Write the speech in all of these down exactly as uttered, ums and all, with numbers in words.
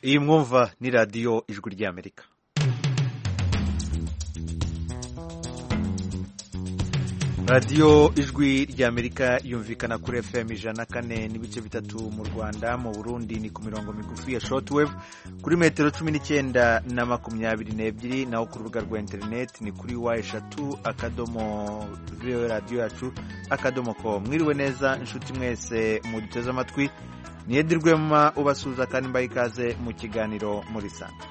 iyi mwumva ni radiyo ijwi ry'Amerika. radiyo ijwi ry'Amerika yumvikana kuri F M ijana na kane n'ibice bitatu mu Rwanda, mu Burundi ni ku mirongo migufi ya shortwave kuri metero cumi n'icyenda na makumyabiri n'ebyiri, naho ku rubuga rwa interineti ni kuri wa eshatu akadomo radiyo yacu akadomo ko. Mwiriwe neza inshuti mwese muduteze amatwi, ni Edi Rwema ubasuhuza kandi mbaye ikaze mu kiganiro Murisanga.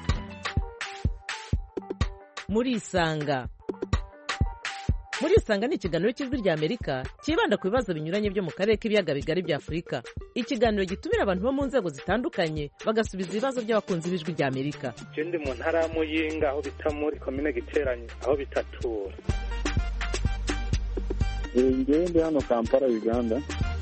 Murisanga Murisanga ni ikiganiro cy'ijwi ry'Amerika kibanda ku bibazo binyuranye byo mu karere k'ibiyaga bigari bya Afurika. Ikiganiro gitumira abantu bo mu nzego zitandukanye bagasubiza ibibazo by'abakunzi b'ijwi ry'Amerika. Je ndi mu ntara ya Muyinga aho bita muri commune Giteranye aho bitatura. Ngewe ndi hano Kampala Uganda.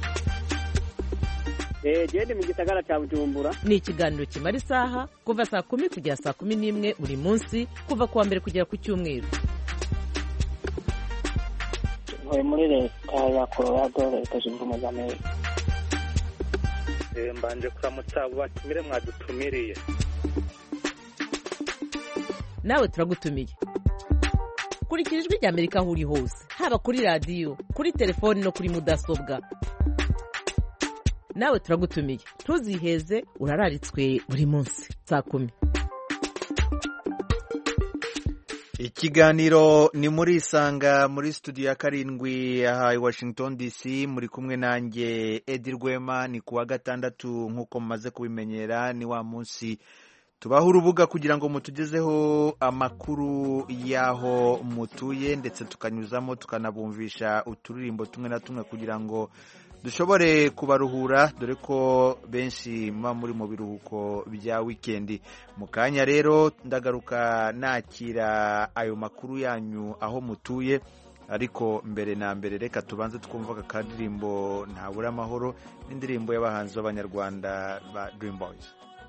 Eh je ndi mu gisagara cya Bujumbura. Ni ikiganiro kimara isaha kuva saa kumi kugera saa kumi n'imwe buri munsi kuva kuwa mbere kugera ku cyumweru. Ntuye muri leta ya Colorado, leta zunze ubumwe za Amerika. Eh mbanje kuramutsa abo batumire mwadutumiriye. Nawe turagutumiye. Kurikira ijwi ry'Amerika aho uri hose, haba kuri radiyo, kuri telefoni no kuri mudasobwa. Nawe turagutumiye, ntuziheze, urararitswe buri munsi saa kumi. Ikiganiro ni Murisanga muri studio ya karindwi aha i Washington D C, muri kumwe nanjye Edi Rwema. Ni kuwa gatandatu nk'uko mumaze kubimenyera, ni wa munsi tubaha urubuga kugira ngo mutugezeho amakuru y'aho mutuye, ndetse tukanyuzamo tukanabumvisha uturirimbo tumwe na tumwe kugira ngo dushobore kubaruhura, dore ko benshi muba muri mu biruhuko bya wikendi. Mu kanya rero ndagaruka nakira ayo makuru yanyu aho mutuye, ariko mbere na mbere reka tubanze twumva akadirimbo Ntabura Amahoro, n'indirimbo y'abahanzi b'Abanyarwanda ba Dream Boys.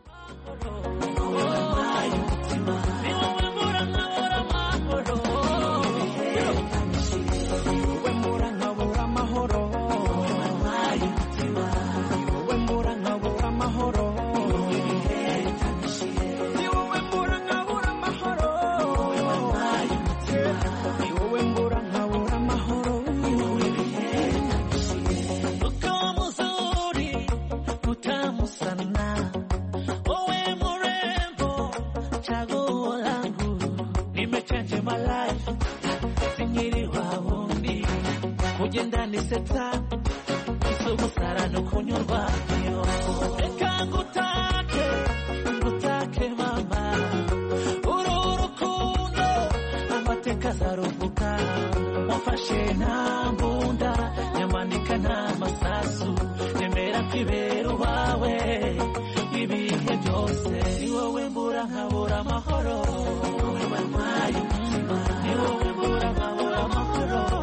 Ugenda nisetsa isubusara no kunyurwa yo reka ngutake ngutake mama uru rukundo amateka zaruvuga wafashe nta mbunda nyamanika nta masasu nemera kwibera wawe ibihe byose ni wowe mbura nkabura amahoro wowe mpaye umutima ni wowe mbura nkabura amahoro.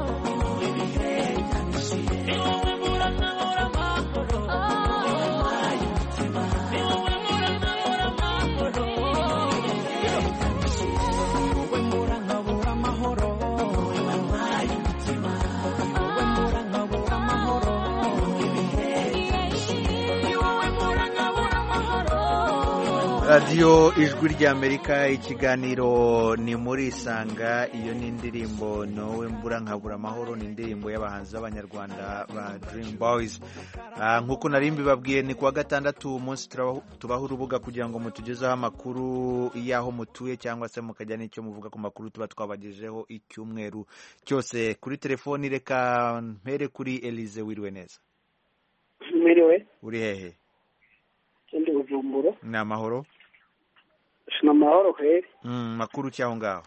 radiyo ijwi ry'Amerika, ikiganiro ni Murisanga. Iyo ni indirimbo Nowe Mbura Nkabura Amahoro, ni indirimbo y'abahanzi b'Abanyarwanda ba Dream Boys. Nk'uko nari mbibabwiye, ni kuwa gatandatu umunsi tubaha urubuga kugira ngo mutugezeho amakuru y'aho mutuye, cyangwa se mukajya n'icyo muvuga ku makuru tuba twabagejeho icyumweru cyose. Kuri telefoni reka mpere kuri Elize. Wiriwe neza? Mwiriwe. Uri hehe? Ndi Bujumbura. Ni amahoro? Shina amahoro kweri. Mm, makuru cyaho ngaho?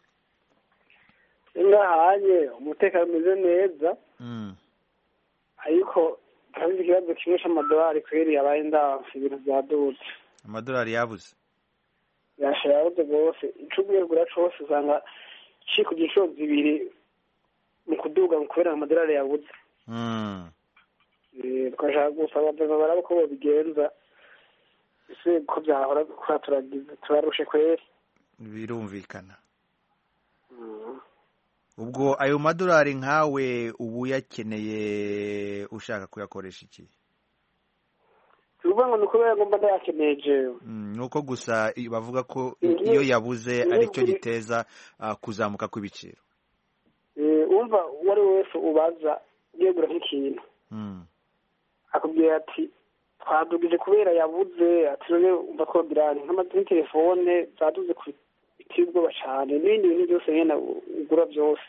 Ngahanye umutekano umeze neza. Mm. Ariko kandi ikibazo kimwe cy'amadolari kweri yabaye ndanse, ibintu byadutse. Amadolari yabuze? Yashayabuze rwose. Icubwiye gura cyose usanga ciko giciro zibiri mu kuduga mu kubera amadolari yabuze. Mm. Eh twashaka gusaba abantu barabako bigenza. Ese ko byahora kwa turagize turarushe kweri. Birumvikana. Mm. Ubwo ayo madolari nkawe ubu yakeneye ushaka kuyakoresha iki? tuvuga ngo nuko yagomba ndayakeneye jewe nuko gusa bavuga ko iyo yabuze aricyo giteza kuzamuka kw'ibiciro. Eh umva wari wese ubaza yegura nk'ikintu akubwira ati twadugije kubera yabuze ati none umva ko birani nk'amadini telefone zaduze ku bitibwo bacane n'ibindi bintu byose nyene ugura byose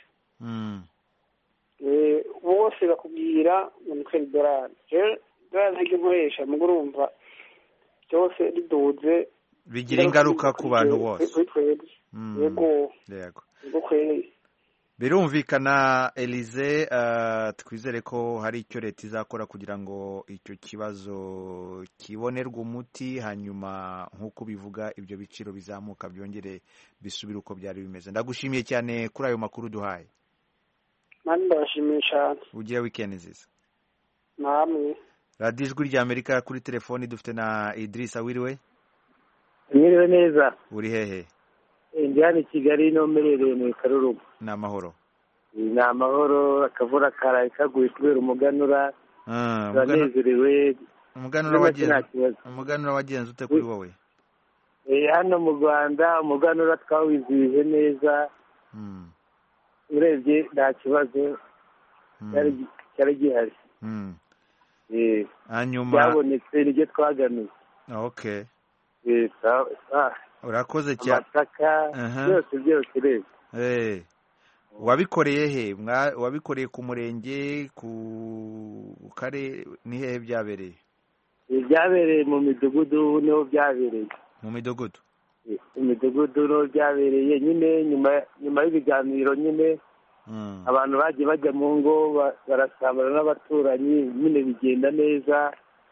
eh bose bakubwira ngo ni kweri dolari je dolari ntabwo nkoresha muguru umva byose riduze bigira ingaruka ku bantu bose. Yego yego yego kweri. Birumvikana Elize, uh, twizere ko hari icyo leta izakora kugira ngo icyo kibazo kibonerwe umuti, hanyuma nk'uko bivuga ibyo biciro bizamuka byongere bisubire uko byari bimeze. Ndagushimiye cyane kuri ayo makuru duhaye. Mani ndabashimiye cyane. Ugire weekend nziza. Namwe. Radio Ijwi ry'Amerika kuri telefoni dufite na Idrissa, wiriwe? Mwiriwe neza. Uri hehe? Ndi hano i Kigali no merereye mu Karurugu. Ni amahoro. Ni amahoro, akavura karaye kaguye kubera umuganura. Ah, umuganurewe. Umuganura wagenze. Umuganura wagenze ute kuri wowe? Eh hano mu Rwanda umuganura twawizihije neza. Mm. Urebye nta kibazo. Cyari cyari gihari. Mm. Eh hanyuma yabonetse nige twaganuye. Okay. Eh ah urakoze cyane. Byose byose rero. Eh. Wabikoreye he? Wabikoreye ku murenge, ku kare ni hehe byabereye? Byabereye mu midugudu niho byabereye. Mu midugudu? Mu midugudu niho byabereye nyine nyuma nyuma y'ibiganiro nyine. Abantu bagiye bajya mu ngo barasabana n'abaturanyi nyine bigenda neza.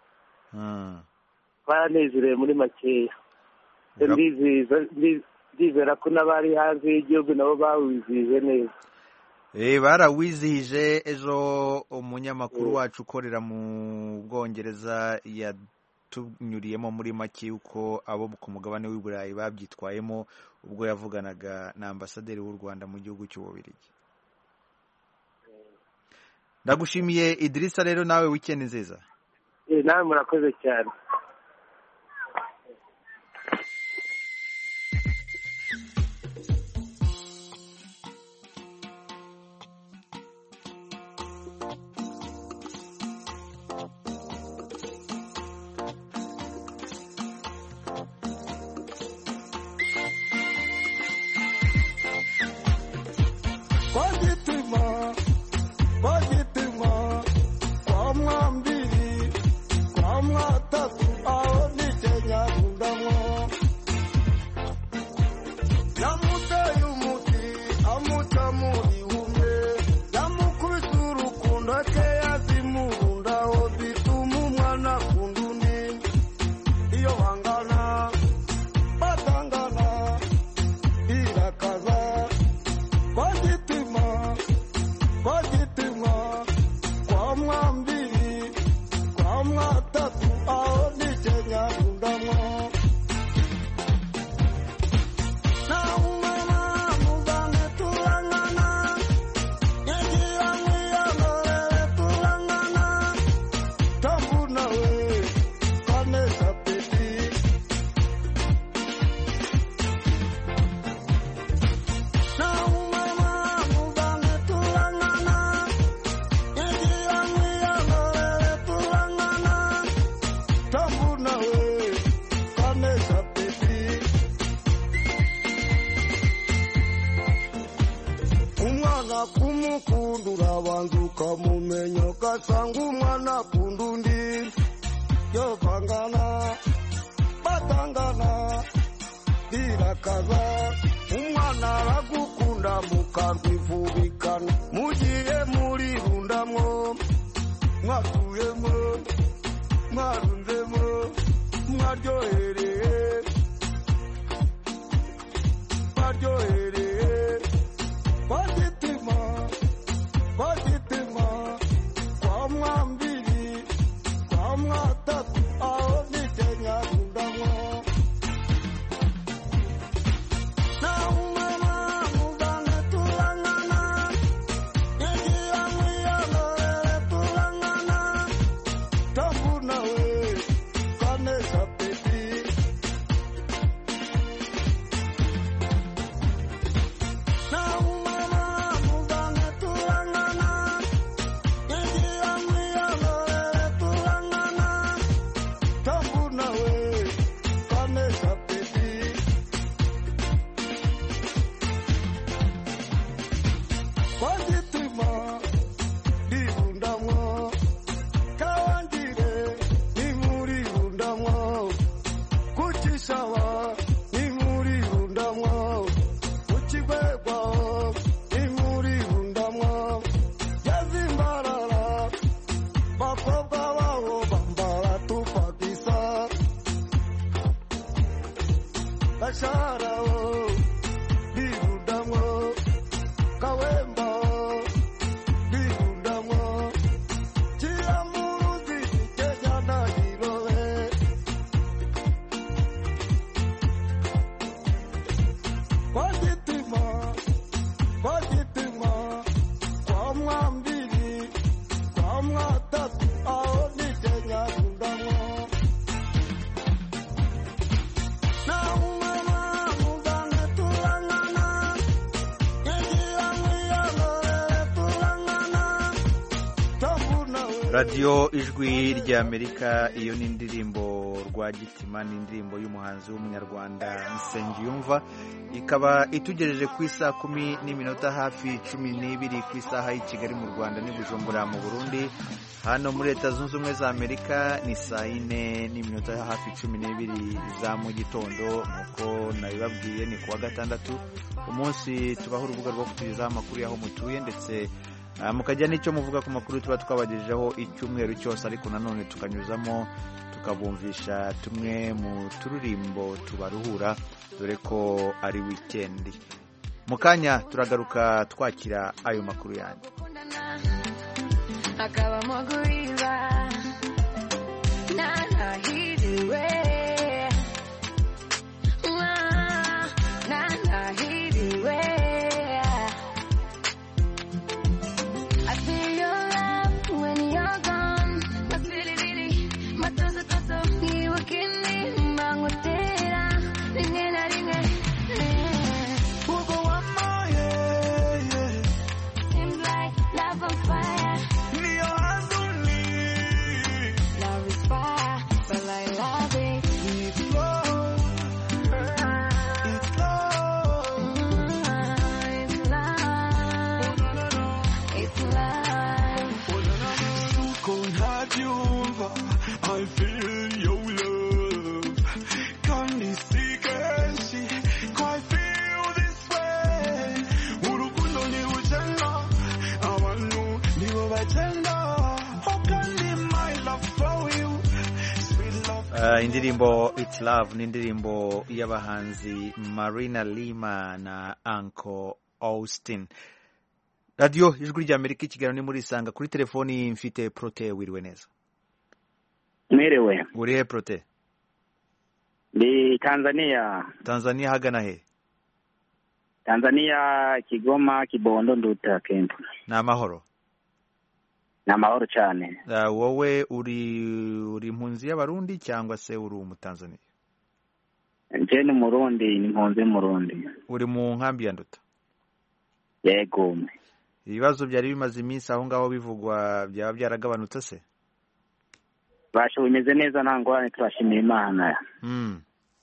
Baranezerewe muri makeya. Ndizera ko n'abari hanze y'igihugu nabo bawizihije neza. Eh barawizihije. Ejo umunyamakuru wacu ukorera mu Bwongereza yatunyuriyemo muri make uko abo ku mugabane w'i Burayi babyitwayemo ubwo yavuganaga na ambasaderi w'u Rwanda mu gihugu cy'Ububiligi. Ndagushimiye Idrissa, rero nawe weekend nziza. Eh nawe murakoze cyane. Sharao, Birudamo, Kawembo, Birudamo, Chiamuruzi, Kejana Hiroe. Kwajitima, Kwajitima, Kwa Mwambili, Kwa Mwatatu, Aoni Kenya Kundamo. radiyo ijwi ry'Amerika. Iyo ni indirimbo Rwagitima, ni indirimbo y'umuhanzi w'umunyarwanda Nsengiyumva, ikaba itugejeje ku isaha kumi n'iminota hafi cumi n'ibiri ku isaha y'i Kigali mu Rwanda n'i Bujumbura mu Burundi. Hano muri Leta Zunze Ubumwe za Amerika ni saa yine n'iminota hafi cumi n'ibiri za mu gitondo. Nk'uko nabibabwiye ni kuwa gatandatu, umunsi tubaho urubuga rwo kutugezaho amakuru y'aho mutuye, ndetse mukajya n'icyo muvuga ku makuru tuba twabagejejeho icyumweru cyose, ariko nanone tukanyuzamo tukabumvisha tumwe mu turirimbo tubaruhura, dore ko ari wikendi. Mu kanya turagaruka twakira ayo makuru yanyu. Akabamo guhiba nanahiriwe nanahiriwe I feel your love when you're gone. Masilili matozo toto niwakini mangotera ringe na ringe ugo wa moye seems like love on fire. Love is fire, but I love it. It's love. It's love. It's love. It's love. Couldn't have you, I feel your love. Can't you see, can she quite feel this way? Urukundo ni ujenda, abantu ni wabajenda. How can be my love for you? Sweet love. Uh, indirimbo It's Love ni indirimbo y'abahanzi Marina Lima na Uncle Austin. Radio ijwi ry'Amerika, ikiganiro ni muri Isanga. Kuri telefoni mfite Prote. Wiriwe neza? Mwerewe. Uri he Prote? Ni Tanzania. Tanzania hagana he? Tanzania Kigoma, Kibondo, Nduta, Kempu. Na amahoro? Na amahoro cyane. Uh, wowe uri uri impunzi y'abarundi cyangwa se uri umutanzania? Nje ni Murundi, ni impunzi Murundi. Uri mu nkambi ya Nduta? Yego. Ibibazo byari bimaze iminsi aho ngaho bivugwa byaba byaragabanutse se? Basho bimeze neza, nta ngorane, turashimira Imana. Mm.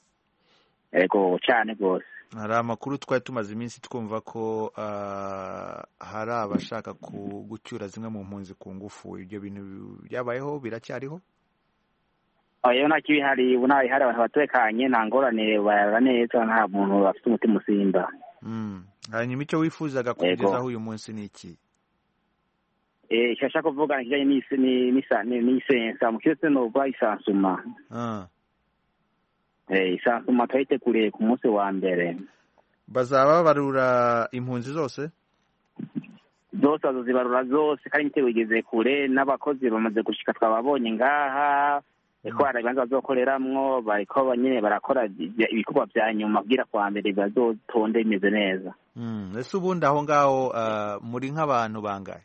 Yego cyane gose. Hari amakuru twari tumaze iminsi twumva ko uh, hari abashaka gucyura zimwe mu mpunzi ku ngufu. Ibyo bintu byabayeho, biracyariho? Oya, nta kibihari, unayi hari abantu batekanye, nta ngorane, barara neza, nta muntu afite umutima usimba. Mm. Hanyuma icyo wifuzaga kugezaho uyu munsi ni iki? Eh, cyashaka kuvuga kijanye n'isi ni nisa ni sensa mu cyose no ba isansuma. Ah. Eh, isansuma twite kure ku munsi wa mbere. Bazaba barura impunzi zose? Zose azozibarura zose, kandi nte wigeze kure, n'abakozi bamaze gushika twababonye ngaha. Eko arabanza bazokoreramwo, bariko banyene barakora ibikorwa bya nyuma bwira kwa mbere bazotonde imeze neza. Mm, ese ubundi aho ngaho uh, muri nk'abantu bangahe?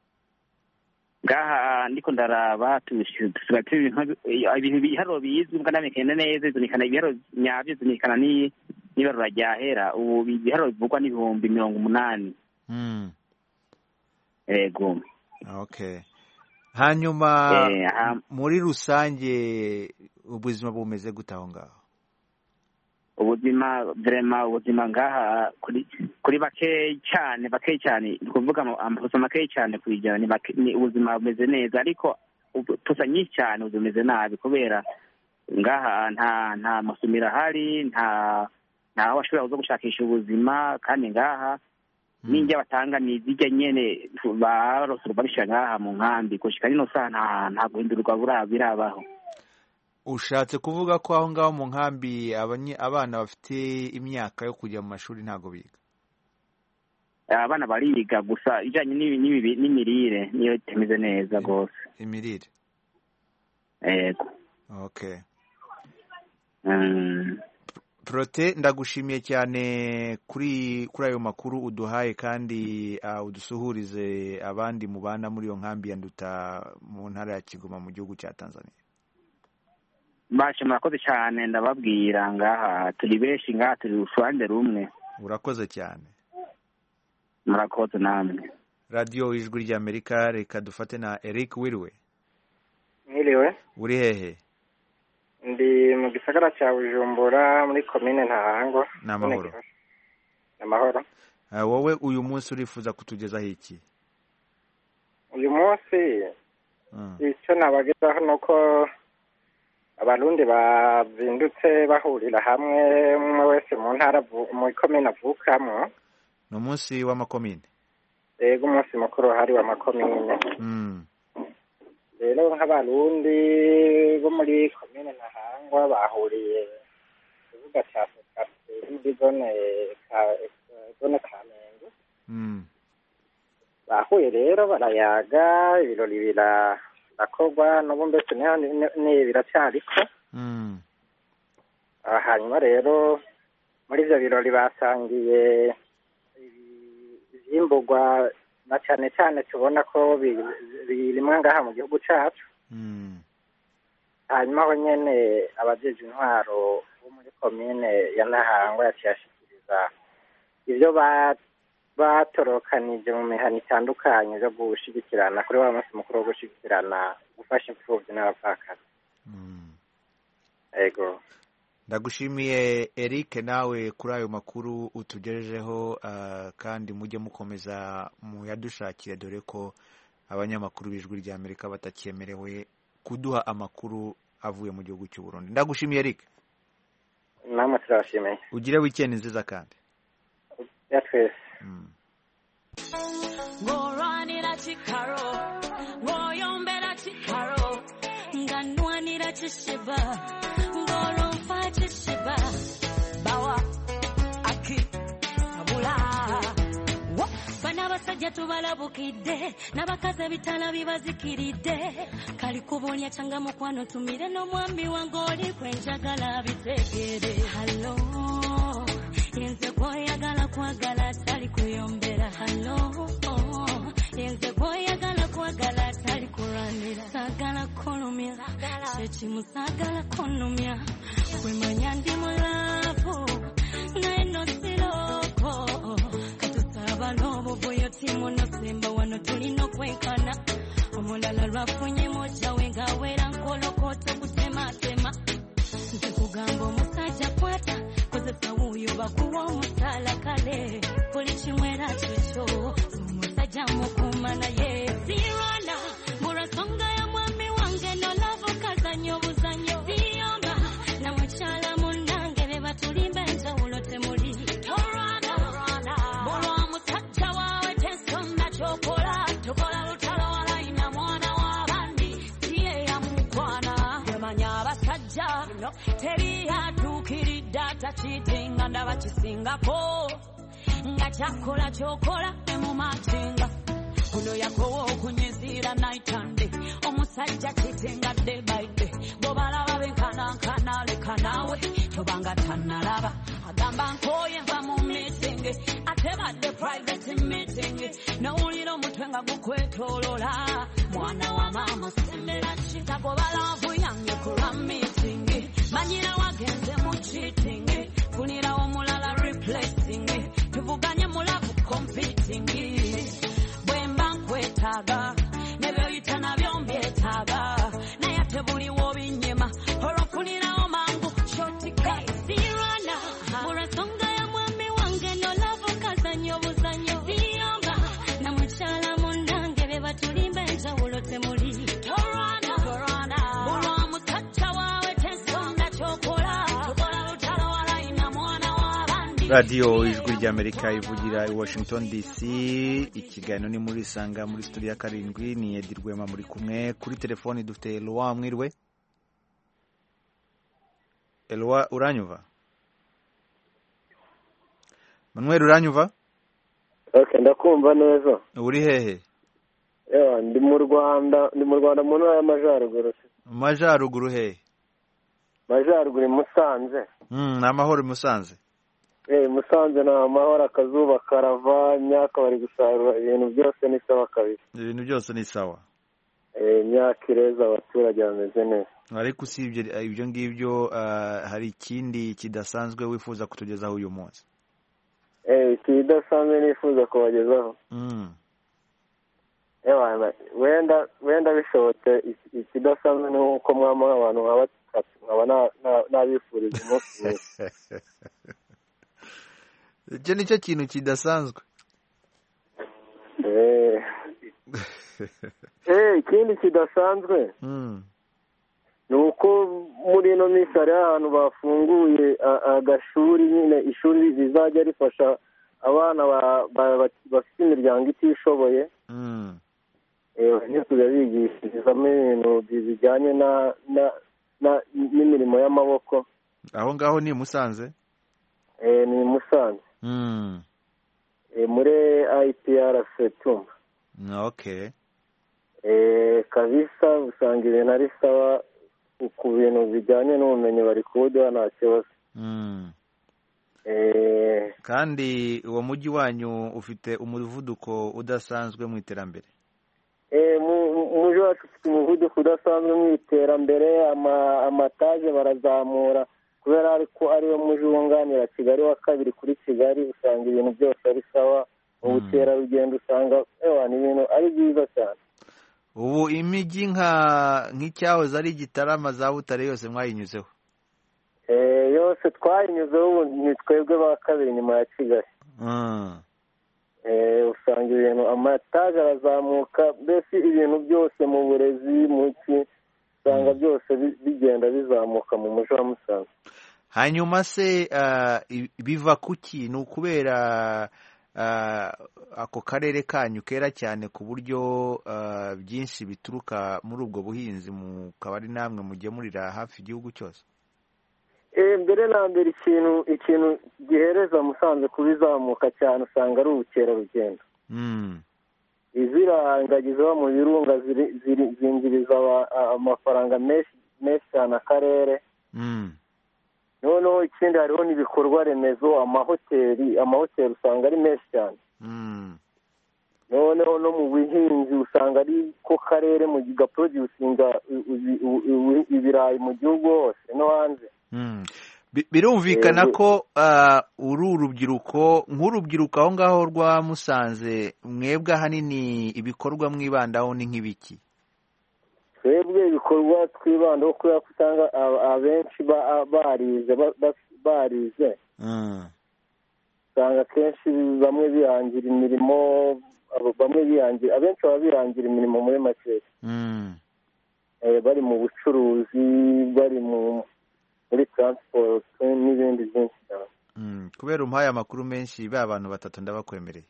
Ngaha ndiko ndaraba tushaka ibintu biharo bizwi mbwa namekene neza, zinikana ibiharo nyabyo, zinikana ni nibarura ryahera, ubu biharo bivugwa n'ibihumbi mirongo umunani. Mm. Ego. Okay. Hanyuma eh, ha, muri rusange ubuzima bumeze gutaho ngaho? Ubuzima vraiment ubuzima ngaha kuri kuri bake cyane bake cyane kuvuga amafuso make cyane kwijana ni ubuzima bumeze neza, ariko tusa nyinshi cyane ubumeze nabi kubera ngaha nta nta masumira hari, nta nta washobora kuzo gushakisha ubuzima, kandi ngaha ninjye batanga nizijya nyene barosura babisha ngaha mu nkambi kushika nino sana nta guhindurwa bura birabaho. ushatse kuvuga ko aho ngaho mu nkambi abana bafite imyaka yo kujya mu mashuri ntago biga? Abana bariga gusa ijanye n'imirire niyo itemeze neza gose. Imirire? Yego. Okay. Mm. Prote, ndagushimiye cyane kuri kuri ayo makuru uduhaye kandi uh, udusuhurize abandi mu bana muri iyo nkambi ya Nduta mu ntara ya Kigoma mu gihugu cya Tanzania. Bashe murakoze cyane ndababwira ngaha turi benshi ngaha turi uruhande rumwe. Urakoze cyane. Murakoze namwe. Radio Ijwi rya Amerika, reka dufate na Eric Wiriwe. Mwiriwe. Uri hehe? Ndi mu gisagara cya Bujumbura muri komine Ntahangwa. Namahoro. Namahoro. Uh, wowe uyu munsi urifuza kutugezaho iki? Uyu munsi mm. icyo nabagezaho nuko abarundi bazindutse bahurira hamwe umwe wese mu ntara mu komine avukamo. No munsi wa makomine. Yego umunsi mukuru hari wa makomine. Mm. Rero nk'abarundi bo muri komine Ntahangwa bahuriye kuvuga cya muri zone ka zone Kamenge. Mm. Bahuye rero barayaga ibirori birakorwa n'ubu mbese ni biracyariko. Mm. Hanyuma rero muri ibyo birori basangiye ibyimburwa na cyane cyane tubona ko birimwa ngaha mu gihugu cyacu. Mm. Hanyuma aho nyene abajeje intwaro bo muri komine ya Ntahangwa yashikiriza ivyo batorokanije mu mihana itandukanye yo gushigikirana kuri wa munsi mukuru wo gushigikirana gufasha imfuvyi n'abapfakazi. Mm. Ego. Ndagushimiye Eric nawe kuri ayo makuru utugejejeho, uh, kandi mujye mukomeza mu yadushakire dore ko abanyamakuru b'Ijwi rya Amerika batakiemerewe kuduha amakuru avuye mu gihugu cy'u Burundi. Ndagushimiye Eric. Namwe turashimiye. Ugire weekend nziza kandi. Ya twese. Mm. Ngoranira chikaro, ngoyombera chikaro, nganwanira chishiba, ngoromfa chishiba, bawa aki sabula. Bana basajja tubalabukidde, nabakaza bitala bibazikiride, kali kubonya changa mukwano tumire no mwambi wangoli kwenjagala bitegere. Hello. Yenze boyagala kwagala tali kuyombera. Hello. Yenze boyagala kwagala tali kuranira. Sagala kolumya, chechi musagala konumya. Kwemanya ndi mulavu, naeno siloko. Katusaba nobo boyo timu no simba wano tulino kwenkana. Omulala lwafunye moja wenga wera nkolokoto kutema tema. Nze kugamba omusajja kwata kozesa wuyo bakuwa omusala kale buli kimwera kyokyo omusajja mukuma naye sirwana murasonga ya mwami wange nolavo kazanyo obuzanyo siyonga na mukyala munnange be batulimba enjawulo temuli torwana bulwa musajja waawe tensonda kyokola tokola lutalo walayina mwana w'abandi siye yamukwana yamanya abasajja teri yatuukiridde atakitinga ndaba kisingako nga kyakola kyokola emumatinga kuno yakowa okunyizira naitande omusajja kitinga day by day bobalaba benkanankana leka naawe tobanga tannalaba agamba nkoye nva mu meeting ate badde private meeting nawulira omutwe nga gukwetolola mwana wa maama sembera kitagoba laavu yange kulwa meeting manyira wagenze mu cheating funira omulala replacing tuvuganye mulavu competing bwemba nkwetaaga nebyoyita nabyo mbyetaaga naye ate buliwo binyema olwofunirawo mangu shotika sirwana murasonga ya mwami wange nolavo kazanyo obuzanyo siyonga na mukyala munnange be batulimba enjawulo temuli torwana bulwa musajja waawe tensonda kyokola tokola lutalo walayina mwana w'abandi. Radio Ijwi rya Amerika ivugira i Washington D C. Ikiganiro ni muri sanga muri studio ya karindwi ni Edirwema muri kumwe kuri telefoni dufite Loa Mwirwe. Elwa uranyumva? Manuel uranyumva? Okay, ndakumva neza. Uri hehe? Yeah, ndi mu Rwanda, ndi mu Rwanda mu ntara y'Amajyaruguru. Amajyaruguru hehe? Amajyaruguru Musanze. Mm, namahoro Musanze. Eh, Musanze na amahoro, akazuba karava, imyaka bari gusarura, ibintu byose ni sawa kabisa. Ibintu byose ni sawa. Eh, imyaka ireza, abaturage bameze neza. Ariko usibye ibyo ngibyo, uh, hari ikindi kidasanzwe wifuza kutugezaho uyu munsi? Eh, ikidasanzwe nifuza kubagezaho. Mm. Ewa, wenda wenda bishobotse ikidasanzwe ni uko mwama abantu baba nkaba nabifuriza umunsi mwiza. Icyo nicyo kintu kidasanzwe. Eh. Eh, ikindi kidasanzwe. Mm. Ni uko muri ino minsi hari ahantu bafunguye agashuri, nyine ishuri rizajya rifasha abana bafite imiryango itishoboye. Mm. Eh, kujya bigishirizamo ibintu bijyanye na n'imirimo y'amaboko. Aho ngaho ni Musanze? Eh, ni Musanze. Mm. Eh, muri I P R C Tumba. Okay. Eh, kabisa usanga ibintu ari sawa ku bintu bijyanye n'ubumenyi bari kubuduha nta kibazo. Mm. Eh, kandi uwo mujyi wanyu ufite umuvuduko udasanzwe mu iterambere? Eh, mujyi wacu ufite umuvuduko udasanzwe mu iterambere, amataje barazamura kubera ariko ariyo mujyi wunganira Kigali wa kabiri kuri Kigali, usanga ibintu byose ari sawa. Ubukerarugendo usanga ewa ni ibintu ari byiza cyane. Ubu imijyi nka nk'icyahoze ari Gitarama za Butare yose mwayinyuzeho? Eh, yose twayinyuzeho, ubu ni twebwe ba kabiri nyuma ya Kigali. Mm. Eh, usanga ibintu amataje arazamuka, mbese ibintu byose mu burezi mu ki usanga byose bigenda bizamuka mu mujyi wa Musanze. Hanyuma se uh, biva kuki? Ni ukubera uh, ako karere kanyu kera cyane ku buryo uh, byinshi bituruka muri ubwo buhinzi, mukaba ari namwe mugemurira hafi igihugu cyose? Eh, mbere na mbere ikintu ikintu gihereza Musanze kubizamuka cyane usanga ari ubukerarugendo. Mm. Izirangagiza mu birunga zinjiriza amafaranga menshi menshi cyane akarere. Mm. Noneho ikindi hariho n'ibikorwa remezo, amahoteli amahoteli usanga ari menshi cyane. Mm. Noneho no mu buhinzi usanga ari ko karere mu gaproducinga ibirayi mu gihugu hose no hanze. Mm. Birumvikana ko uh, uri urubyiruko, nk'urubyiruko aho ngaho rwa Musanze, mwebwe ahanini ibikorwa mwibandaho ni nk'ibiki? Twebwe ibikorwa twibandaho kubera ko usanga abenshi barize barize usanga kenshi bamwe bihangira imirimo, bamwe bihangira abenshi baba bihangira imirimo muri make. Mm. Eh, bari mu bucuruzi, bari mu muri transport n'ibindi byinshi cyane. Mm. Kubera umpaye amakuru menshi ba abantu batatu ndabakwemereye.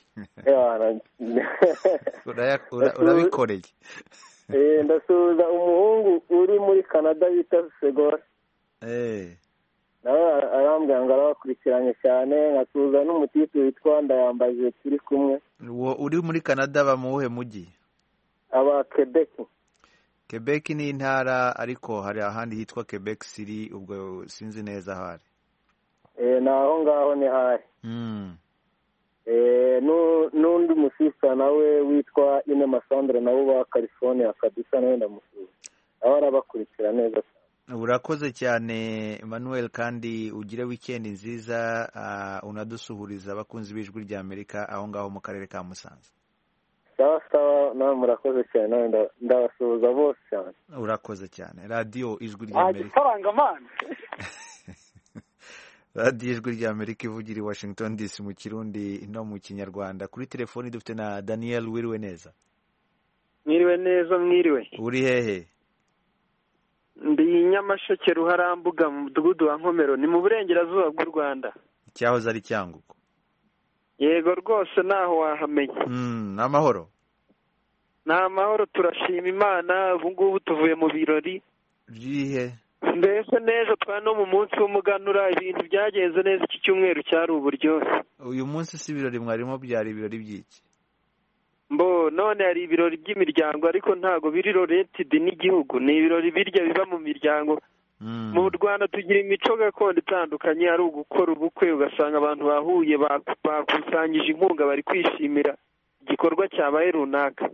Urabikoreye? Eh, ndasuhuza umuhungu uri muri Canada bita Segora. Eh. Nawe arambwira ngo arabakurikiranye cyane, nkasuhuza n'umutipe witwa Ndayambaje turi kumwe. Uwo uri muri Canada ba muhe mujyi? Aba Quebec. Quebec ni intara, ariko hari ahandi hitwa Quebec City, ubwo sinzi neza hari. Eh, naho ngaho ni hari. Mm. Eh, no n'undi musista nawe witwa Ine Masandre nabo ba California kabisa, nawe ndamusuhuza. Aho arabakurikira neza. Urakoze cyane Emmanuel, kandi ugire weekend nziza, uh, unadusuhuriza abakunzi b'ijwi rya Amerika aho ngaho mu karere ka Musanze. Sawa sawa, nawe murakoze cyane, nawe ndabasuhuza bose cyane. Urakoze cyane. Radio Ijwi rya Amerika. Agifaranga man. Radio Ijwi rya Amerika ivugira i Washington D C mu Kirundi no mu Kinyarwanda. Kuri telefoni dufite na Daniel. Wiriwe neza? Mwiriwe neza. Mwiriwe. Uri hehe? Ndi Nyamasheke Ruharambuga mu mudugudu wa Nkomero, ni mu burengerazuba bw'u Rwanda. Cyahoze ari Cyangugu? Yego rwose, naho wahamenya. Mm, namahoro? Namahoro, turashima Imana. Ubu ngubu tuvuye mu birori. Bihe? mbese neza twari no mu munsi w'umuganura ibintu byagenze neza, iki cyumweru cyari uburyohe. uyu munsi si ibirori mwarimo, byari ibirori by'iki? mbo none hari ibirori by'imiryango ariko ntago biri related n'igihugu, ni ibirori birya biba mu miryango. Mu Rwanda tugira imico gakondo itandukanye, ari ugukora ubukwe ugasanga abantu bahuye bakusanyije inkunga bari kwishimira igikorwa cyabaye runaka.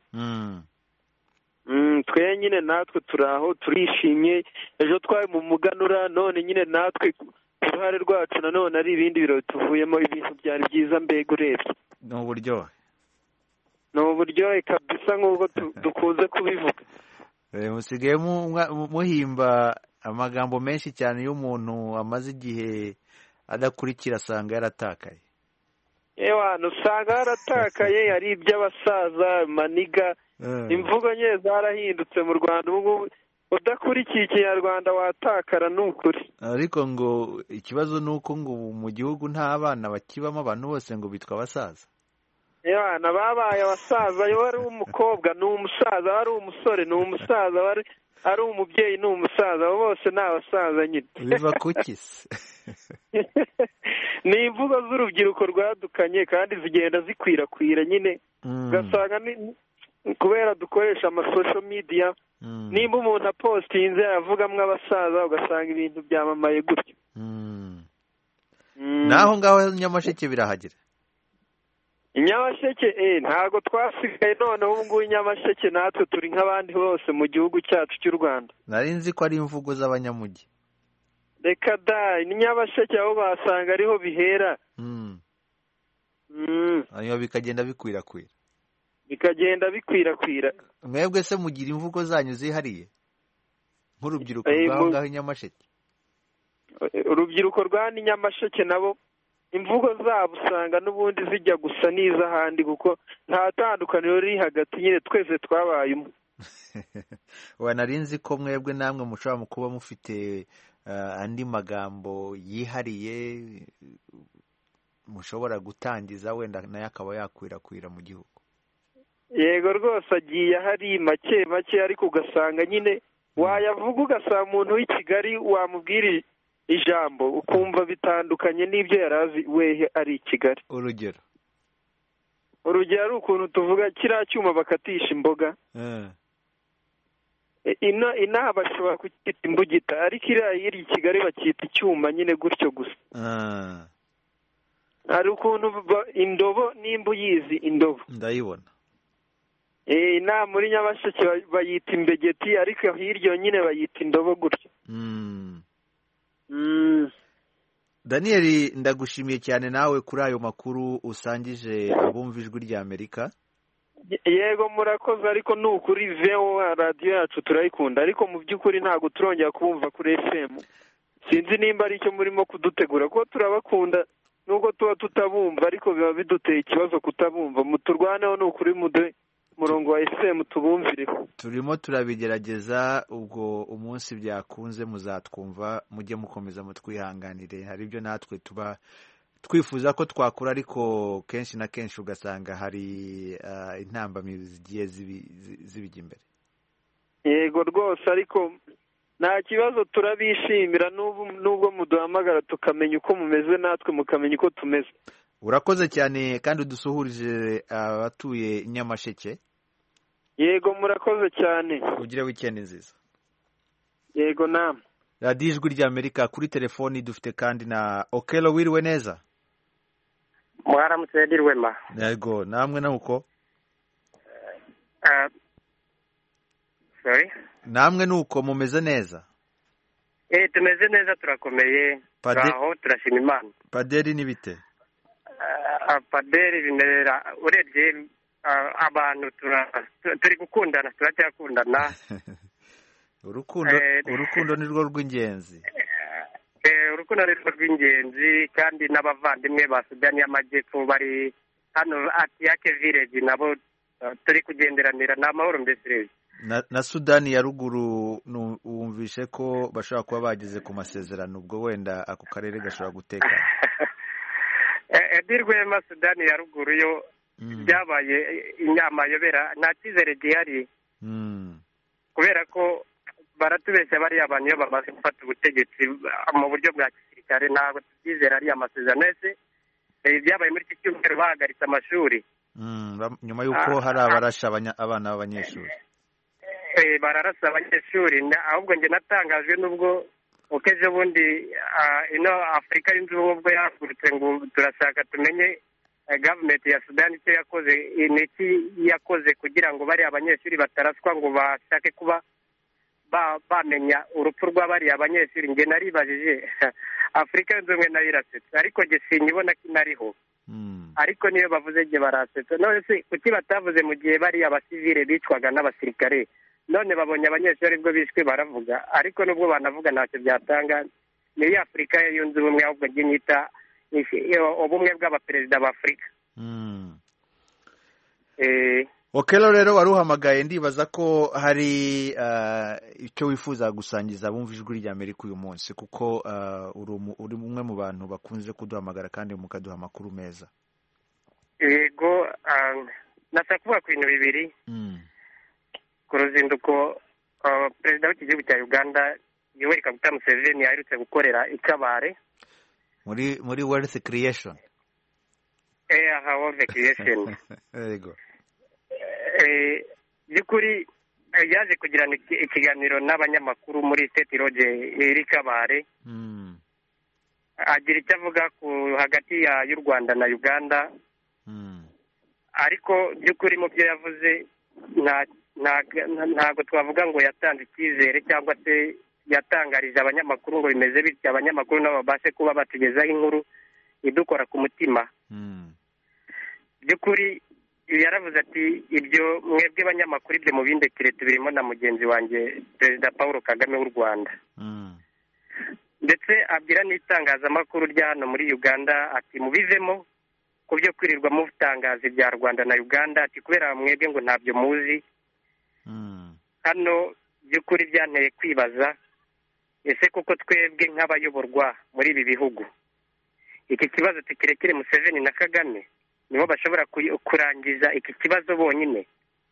twe nyine natwe turi aho turishimye, ejo twari mu muganura, none nyine natwe uruhare rwacu nanone ari ibindi birori tuvuyemo, ibintu byari byiza mbega urebye. ni uburyohe ni uburyohe kabisa nk'ubwo dukunze kubivuga. musigaye muhimba amagambo menshi cyane y'umuntu amaze igihe adakurikira asanga yaratakaye. ewana usanga yaratakaye, hari iby'abasaza maniga, imvugo nke zarahindutse mu Rwanda ubu ngubu, udakurikiye ikinyarwanda watakara ni ukuri. ariko ngo ikibazo ni uko ngo mu gihugu nta bana bakibamo, abantu bose ngo bitwa abasaza. ewana babaye abasaza, wari umukobwa ni umusaza, wari umusore ni umusaza, wari ari umubyeyi ni umusaza, abo bose ni abasaza nyine. biva kuki se? ni imvugo z'urubyiruko rwadukanye kandi zigenda zikwirakwira nyine, ugasanga kubera dukoresha amasosho media, nimba umuntu apostinze avugamo abasaza ugasanga ibintu byamamaye gutyo. naho ngaho Nyamasheke birahagera? Nyamasheke eh ntago twasigaye, noneho ubu ngubu Nyamasheke natwe turi nk'abandi bose mu gihugu cyacu cy'u Rwanda. nari nzi ko ari imvugo z'abanyamujyi. reka da, ni Nyamasheke aho basanga ariho bihera. hanyuma bikagenda bikwirakwira bikagenda bikwirakwira. mwebwe se mugira imvugo zanyu zihariye nk'urubyiruko rw'aho ngaho i Nyamasheke? urubyiruko rwa Nyamasheke nabo imvugo zabo usanga n'ubundi zijya gusa n'iz'ahandi, kuko nta tandukaniro riri hagati, nyine twese twabaye umwe. nari nzi ko mwebwe namwe mushobora kuba mufite andi magambo yihariye mushobora gutangiza, wenda nayo akaba yakwirakwira mu gihugu. yego rwose agiye ahari make make, ariko ugasanga nyine wayavuga ugasanga umuntu w'i Kigali wamubwira ijambo ukumva bitandukanye n'ibyo yari azi wehe ari i Kigali. urugero urugero ari ukuntu tuvuga kiriya cyuma bakatisha imboga, ina inaha bashobora kucyita imbugita, ariko iriya iri i Kigali bacyita icyuma nyine gutyo gusa. hari ukuntu indobo, nimba uyizi indobo ndayibona. inaha muri Nyamasheke bayita imbegeti, ariko hirya nyine bayita indobo gutyo. Daniel, ndagushimiye cyane nawe kuri ayo makuru usangije abumva ijwi rya Amerika. yego murakoze, ariko ni ukuri V O A radiyo yacu turayikunda, ariko mu by'ukuri ntabwo turongera kubumva kuri F M. sinzi nimba ari icyo murimo kudutegura, kuko turabakunda nubwo tuba tutabumva, ariko biba biduteye ikibazo kutabumva. muturwaneho ni ukuri mude murongo wa F M tubumvireho. turimo turabigerageza, ubwo umunsi byakunze muzatwumva, mujye mukomeza mutwihanganire. hari ibyo natwe tuba twifuza ko twakura, ariko kenshi na kenshi ugasanga hari intambamizi zigiye zibijya imbere. yego rwose, ariko nta kibazo, turabishimira n'ubwo muduhamagara tukamenya uko mumeze, natwe mukamenya uko tumeze. urakoze cyane kandi udusuhurije abatuye Nyamasheke. yego murakoze cyane, ugire weekend nziza. yego namwe. radiyo ijwi rya Amerika, kuri telefoni dufite kandi na Okelo. wiriwe neza? mwaramutse dirwema. yego namwe nuko? sorry namwe nuko mumeze neza? eh tumeze neza, turakomeye, aho turashima Imana. Paderi ni bite? Paderi bimerera, urebye abantu turi gukundana, turacyakundana. urukundo urukundo ni rwo rw'ingenzi. urukundo ni rwo rw'ingenzi, kandi n'abavandimwe ba Sudani y'Amajyepfo bari hano Atiyake village nabo turi kugenderanira, ni amahoro mbese. na, na Sudani ya ruguru wumvishe ko bashobora kuba bageze ku masezerano, ubwo wenda ako karere gashobora gutekana. edirwema Sudani ya ruguru yo byabaye inyama yobera, nta cyizere gihari kubera ko baratubeshya bariya abantu iyo bamaze gufata ubutegetsi mu buryo bwa gisirikare ntabwo tubyizera ariya masezerano ese ibyabaye muri iki cyumweru bahagaritse amashuri nyuma y'uko hari abarasha abana b'abanyeshuri bararasa abanyeshuri ahubwo njye natangajwe n'ubwo uko ejo bundi ino afurika yunze ubumwe ubwo yahagurutse ngo turashaka tumenye gavumenti ya sudani icyo yakoze n'iki yakoze kugira ngo bariya abanyeshuri bataraswa ngo bashake kuba bamenya urupfu rw'abariya abanyeshuri njye naribajije afurika yunze ubumwe nayo irasetse ariko njye sinyibona ko inariho ariko niyo bavuze njye barasetse none se kuki batavuze mu gihe bariya abasivile bicwaga n'abasirikare none babonye abanyeshuri bwo bishwe baravuga ariko nubwo banavuga ntacyo byatanga niyo afurika yunze ubumwe ahubwo njye nyita ubumwe bw'abaperezida b'afurika okelo rero wari uhamagaye ndibaza ko hari icyo wifuza gusangiza bumva ijwi ry'Amerika uyu munsi kuko uri umwe mu bantu bakunze kuduhamagara kandi mukaduha amakuru meza. Yego nashaka kuvuga ku bintu bibiri ku ruzinduko perezida w'iki gihugu cya Uganda Yoweri Kaguta Museveni yaherutse gukorera i Kabare muri muri wealth creation eh aha wealth creation yego eh byukuri yaje kugirana ikiganiro n'abanyamakuru muri State Road iri Kabare agira icyo avuga ku hagati ya y'u Rwanda na Uganda ariko byukuri mu byo yavuze nta ntago twavuga ngo yatanze icyizere cyangwa se yatangarije abanyamakuru ngo bimeze bityo abanyamakuru nabo babashe kuba batugezaho inkuru idukora ku mutima by'ukuri yaravuze ati ibyo mwebwe abanyamakuru ibyo mu bindekire tubirimo na mugenzi wanjye perezida Paul Kagame w'u Rwanda ndetse abwira n'itangazamakuru rya hano muri Uganda ati mubivemo ku byo kwirirwa mutangaza ibya Rwanda na Uganda ati kubera mwebwe ngo ntabyo muzi hano by'ukuri byanteye kwibaza ese koko twebwe nk'abayoborwa muri ibi bihugu iki kibazo tukirekere Museveni na Kagame nibo bashobora kurangiza iki kibazo bonyine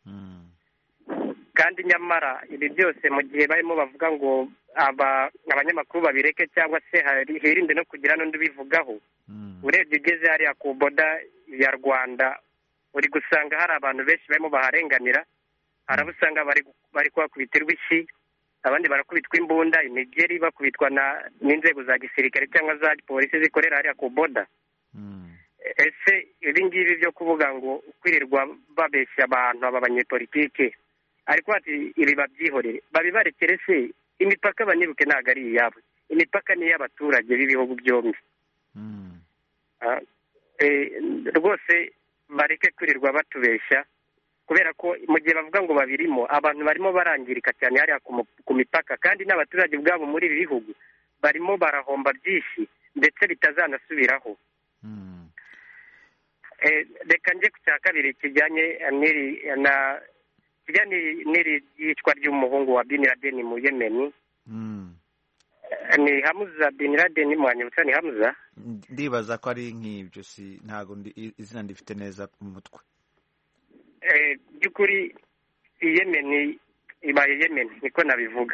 kandi nyamara ibi byose mu gihe barimo bavuga ngo abanyamakuru babireke cyangwa se hirinde no kugira n'undi ubivugaho urebye ugeze hariya ku boda ya Rwanda uri gusanga hari abantu benshi barimo baharenganira hari abo usanga bari kuhakubitirwa ishyi abandi barakubitwa imbunda imigeri bakubitwa n'inzego za gisirikare cyangwa za polisi zikorera hariya ku boda ese ibi ngibi byo kuvuga ngo kwirirwa babeshya abantu aba banyepolitike ariko ati ibi babyihorere babibarekere se imipaka banibuke ntabwo ari iyabo imipaka ni iy'abaturage b'ibihugu byombi rwose bareke kwirirwa batubeshya kubera ko mu gihe bavuga ngo babirimo abantu barimo barangirika cyane hariya ku mipaka kandi n'abaturage ubwabo muri ibi bihugu barimo barahomba byinshi ndetse bitazanasubiraho reka njye ku cya kabiri kijyanye n'iri yicwa ry'umuhungu wa Bin Laden mu Yemen ni Hamza Bin Laden mwanyibutsa ni Hamza ndibaza ko ari nk'ibyo si ntago izina ndifite neza mu mutwe by'ukuri Yemen ibaye Yemen niko nabivuga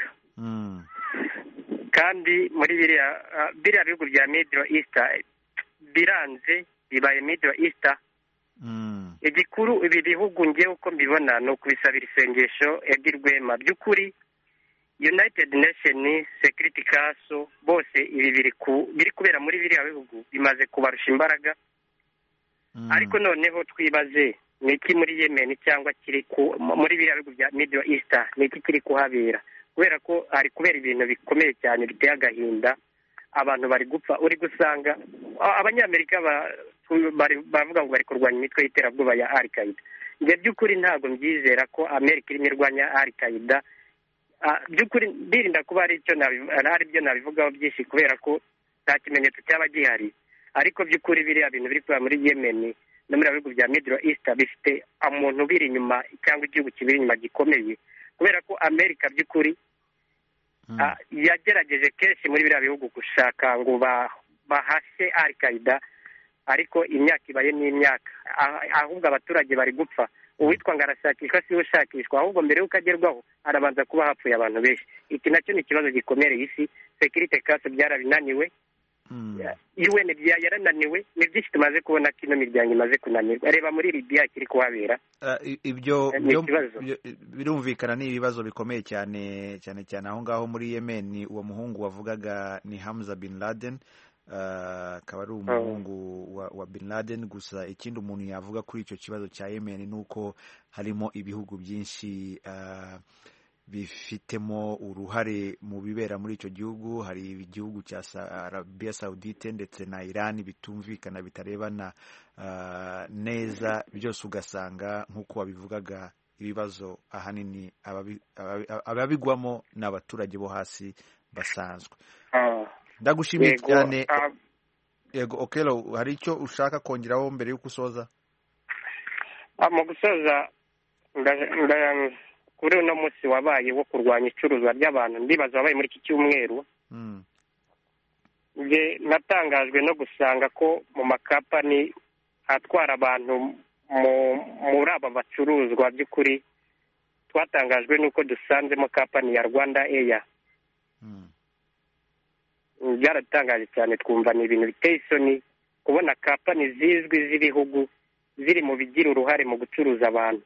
kandi muri biriya biriya bihugu bya Middle East biranze bibaye Middle East igikuru ibi bihugu ngewe uko mbibona ni ukubisabira isengesho Edi Rwema by'ukuri United Nations Security Council bose ibi biri biri kubera muri biriya bihugu bimaze kubarusha imbaraga ariko noneho twibaze ni iki muri Yemen cyangwa kiri muri biriya bihugu bya Middle East ni iki kiri kuhabera kubera ko hari kubera ibintu bikomeye cyane biteye agahinda abantu bari gupfa uri gusanga abanyamerika baravuga ngo bari kurwanya imitwe y'iterabwoba ya Al-Qaeda njye by'ukuri ntabwo mbyizera ko Amerika irimo irwanya Al-Qaeda by'ukuri ndirinda kuba ari icyo ari byo nabivugaho byinshi kubera ko nta kimenyetso cyaba gihari ariko by'ukuri biriya bintu biri kuba muri Yemen no muri bihugu bya Middle East bifite umuntu biri inyuma cyangwa igihugu kibiri inyuma gikomeye kubera ko Amerika by'ukuri yagerageje kenshi muri biriya bihugu gushaka ngo bahashe Al-Qaeda ariko imyaka ibaye n'imyaka ahubwo abaturage bari gupfa uwitwa ngo arashakishwa siwe ushakishwa, ahubwo mbere y'uko agerwaho arabanza kuba hapfuye abantu benshi. Iki nacyo ni ikibazo gikomereye isi. Security Council byarabinaniwe, U N yarananiwe, ni byinshi tumaze kubona ko ino miryango imaze kunanirwa. Reba muri Libya kiri kuhabera. Ibyo birumvikana ni ibibazo bikomeye cyane cyane cyane aho ngaho muri Yemen. Uwo muhungu wavugaga ni Hamza bin Laden, akaba ari umuhungu wa, wa bin Laden. Gusa ikindi umuntu yavuga kuri icyo kibazo cya Yemen ni uko harimo ibihugu byinshi uh, bifitemo uruhare mu bibera muri icyo gihugu. Hari igihugu cya Arabia Saudite ndetse na Iran bitumvikana, bitarebana uh, neza. Byose ugasanga nk'uko wabivugaga ibibazo ahanini ababigwamo ni abaturage bo hasi basanzwe. Ndagushimiye cyane. Yego Okelo, hari icyo ushaka kongeraho mbere y'uko usoza? Mu gusoza kuri uno munsi wabaye wo kurwanya icuruzwa ry'abantu, ndibaza wabaye muri iki cyumweru, nge natangajwe no gusanga ko mu makampani atwara abantu muri aba bacuruzwa by'ukuri, twatangajwe n'uko dusanzemo kampani ya Rwanda Air. Byaratangaje cyane, twumva ni ibintu biteye isoni kubona kampani zizwi z'ibihugu ziri mu bigira uruhare mu gucuruza abantu.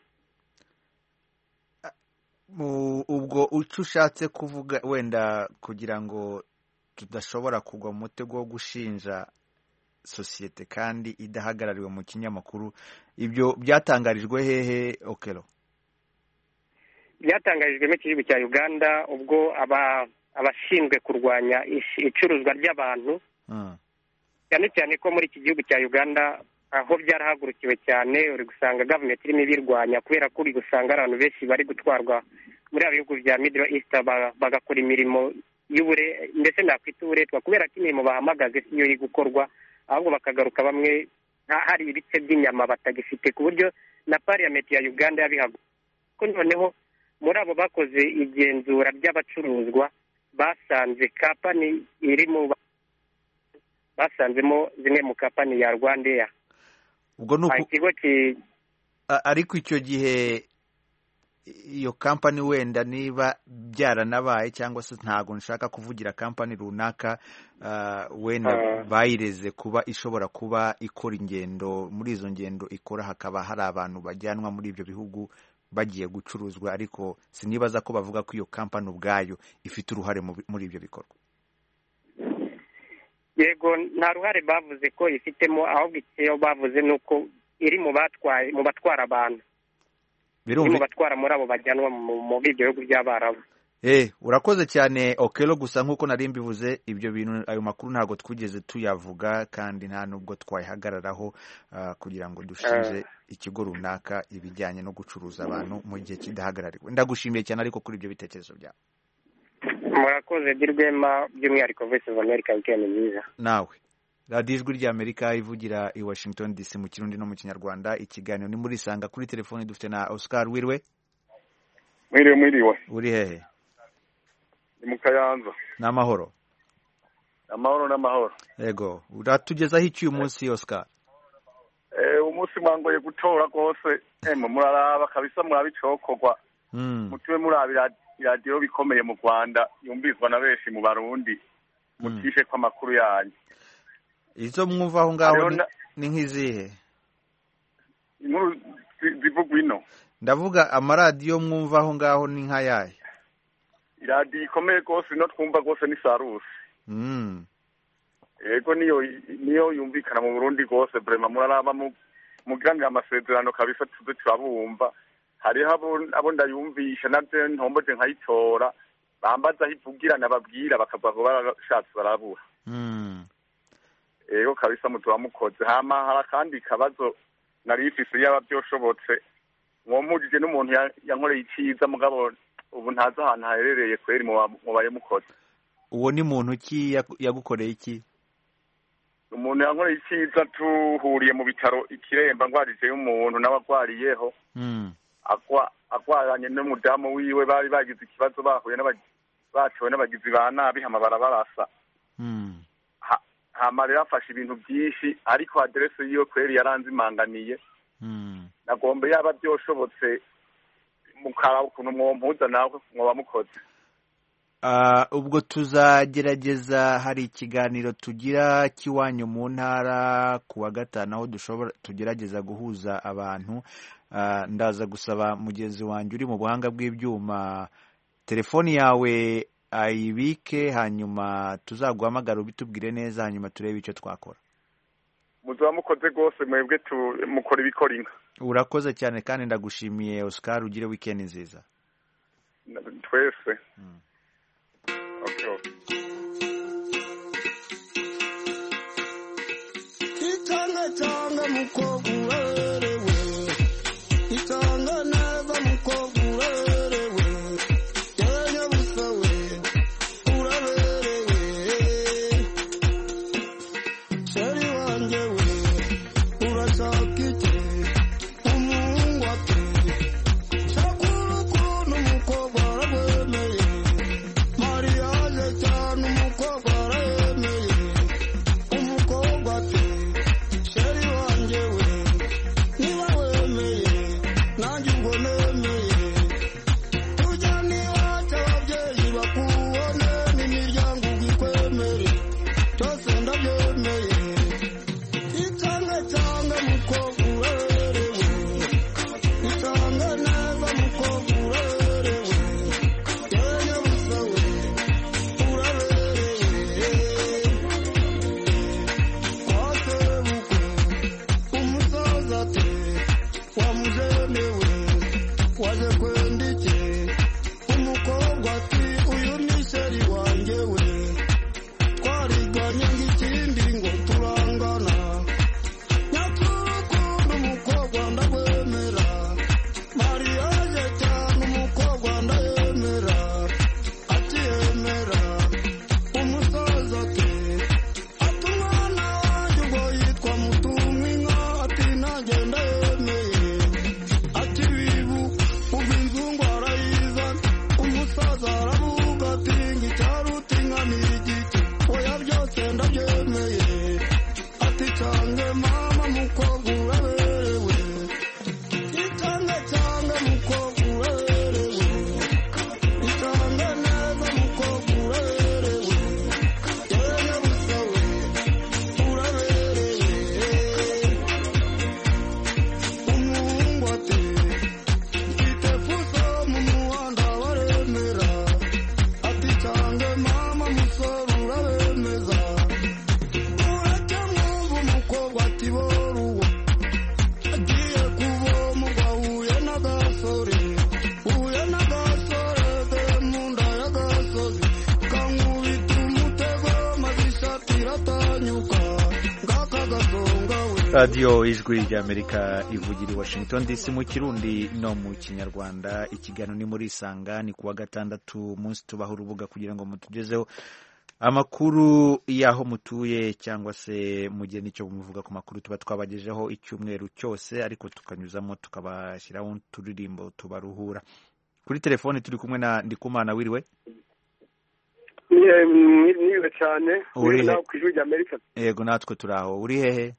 Ubwo uco ushatse kuvuga wenda kugira ngo tudashobora kugwa mu mutego wo gushinja sosiyete kandi idahagarariwe mu kinyamakuru, ibyo byatangarijwe hehe Okelo? Byatangarijwe mu gihugu cya Uganda, ubwo aba abashinzwe kurwanya icuruzwa ry'abantu, cyane cyane ko muri iki gihugu cya Uganda aho byarahagurukiwe cyane, uri gusanga government irimo ibirwanya kubera ko uri gusanga abantu benshi bari gutwarwa muri ibihugu bya Middle East bagakora imirimo y'ubure ndetse nakwita uburetwa, kubera ko imirimo bahamagaze siyo iri gukorwa, ahubwo bakagaruka bamwe hari ibice by'inyama batagifite, ku buryo na parliament ya Uganda yabihagurukiye ko noneho muri abo bakoze igenzura ry'abacuruzwa basanze kampani irimo basanzemo zimwe mu kampani ya Rwanda Air. Ubwo nuko ariko icyo gihe iyo kampani wenda niba byaranabaye, cyangwa se ntago nshaka kuvugira kampani runaka, uh, wenda bayireze kuba ishobora kuba ikora ingendo, muri izo ngendo ikora hakaba hari abantu bajyanwa muri ibyo bihugu bagiye gucuruzwa, ariko sinibaza ko bavuga ko iyo kampani ubwayo ifite uruhare muri ibyo bikorwa. Yego, nta ruhare bavuze ko ifitemo, ahubwo icyo bavuze nuko iri mu batwaye mu batwara abantu, iri mu batwara muri abo bajyanwa mu ibyo bihugu by'Abarabu. Eh, urakoze cyane Okelo. Gusa nk'uko nari mbivuze, ibyo bintu ayo makuru ntago twigeze tuyavuga kandi nta nubwo twayihagararaho uh, kugira ngo dushinje uh. ikigo runaka ibijyanye no gucuruza abantu mu gihe kidahagarariwe. Ndagushimiye cyane ariko kuri ibyo bitekerezo byawe. Murakoze Dirwema, by'umwihariko Voice of America weekend nziza. Nawe Radio Ijwi ry'Amerika ivugira i Washington D C mu Kirundi no mu Kinyarwanda. Ikiganiro ni muri Sanga. Kuri telefone dufite na Oscar. Wirwe mwiriwe mwiriwe uri hehe? Ni mu Kayanza. N'amahoro? Amahoro n'amahoro. Yego, uratugezaho iki uyu munsi Oscar? Eh, umunsi mwangoye gutora rwose, emwe muraraba kabisa murabicokorwa. Mm. Mutwe murabira radio bikomeye mu Rwanda yumvizwa na benshi mu Barundi. Mutishe kwa makuru yanyu. Izo mwumva aho ngaho ni, ni nkizihe? Inkuru zivugwa ino. Ndavuga amaradiyo mwumva aho ngaho ni nkayahe? Iradiyo ikomeye rwose no twumva rwose ni Sarusi. Mm. Ego niyo niyo yumvikana mu Burundi rwose, vraiment muraraba mu muganga amasezerano kabisa tuze turabumva. Hari abo abo ndayumvisha navyo ntomboje nkayitora, bambaza hivugira nababwira bakava ko barashatse barabura. Mm. Ego kabisa mutuwa mukoze. Hama hari kandi kabazo nari ifise yaba byoshobotse, mwomujije n'umuntu yankoreye iciza mugabo ubu ntazo ahantu haherereye kweri mu baye mukoze. Uwo ni muntu ki yagukoreye iki? Umuntu yankoreye iciza tuhuriye mu bitaro Ikiremba, ngwarije y'umuntu n'abagwariyeho. Mm. Akwa akwaranye n'umudamu wiwe bari bagize ikibazo bahuye n'abaciwe n'abagizi ba nabi hama barabarasa. Mm. Hama rero afashe ibintu byinshi, ariko adresse yiyo kweri yaranzimanganiye. Mm. nagombe yaba byoshobotse mukara ukuntu mwompuza nawe mwoba mukoze. Uh, ubwo tuzagerageza hari ikiganiro tugira kiwanyu mu ntara kuwa gatanu aho dushobora tugerageza guhuza abantu. Uh, ndaza gusaba mugenzi wanjye uri mu buhanga bw'ibyuma telefoni yawe ayibike hanyuma tuzaguhamagara ubitubwire neza hanyuma turebe icyo twakora. Muzoba mukoze rwose mwebwe mukora ibikora inka. Urakoze cyane kandi ndagushimiye Oscar, ugire weekend nziza. Twese. Mm. Okay. Itanga tanga mukogurerewe. Itanga neza mukogurerewe. Yenya busawe. Uraberewe. Sheri wanje we. Urashakike. Umungu ate. Shakuru kuno mukogwa arabemeye. Mariage cyane umukobwa aremeye. Umukobwa ati sheri wanjye we niba wemeye nanjye ubwo nemeye. Tujyane iwacu ababyeyi bakubone n'imiryango ikwemere. Byose ndabyemeye. Itanga cyanga mukobwa urerewe. Itanga neza mukobwa urerewe. Yenya busawe. Waje kwendike umukobwa ati uyu ni sheri wanjye we. Twariganye ng'ikindi ngo turangana. Nyakubahwa umukobwa ndagwemera. Mariage cyane umukobwa ndayemera. Ati yemera umusaza ati ati umwana wanjye ubwo yitwa Mutumwinka. Ati nanjye ndayemeye. Ati bibu ubwo inzungu arayiza. Umusaza aravuga ati ngicyaruta inka ni igiti. Oya byose ndabyemeye. Ati cange mama mukobwa uraberewe. Icange cange mukobwa uraberewe. Icange neza mukobwa uraberewe. Yenya busawe uraberewe. Umuhungu ati mfite fuso mu muhanda baremera. Ati cange mama musore urabemeza. Ureke mwumva umukobwa ati boruwo. Agiye kuvoma ugahuye n'agasore. Uhuye n'agasore be mu nda y'agasozi. Kankubita umutego maze ishati iratanyuka. Ngaka gasonga we. Radio Ijwi ry'Amerika ivugira i Washington D C mu Kirundi no mu Kinyarwanda. Ikiganiro ni muri Isanga ni kuwa gatandatu umunsi tubaho urubuga kugira ngo mutugezeho amakuru y'aho mutuye cyangwa se mugihe nicyo muvuga ku makuru tuba twabagejeho icyumweru cyose, ariko tukanyuzamo tukabashyiraho uturirimbo tubaruhura. Kuri telefone turi kumwe na Ndikumana. Wiriwe? Niwe cyane Uri he? nawe ku Ijwi ry'Amerika. Yego natwe turaho. Uri hehe?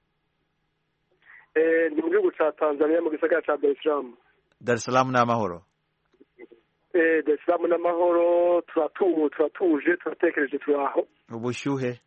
Eh ndi mu gihugu cya Tanzania mu gisagara cya Dar es Salaam. Dar es Salaam na mahoro. Eh Dar es Salaam n'amahoro. Turatuwe turatuje turatekereje turaho. Ubushyuhe?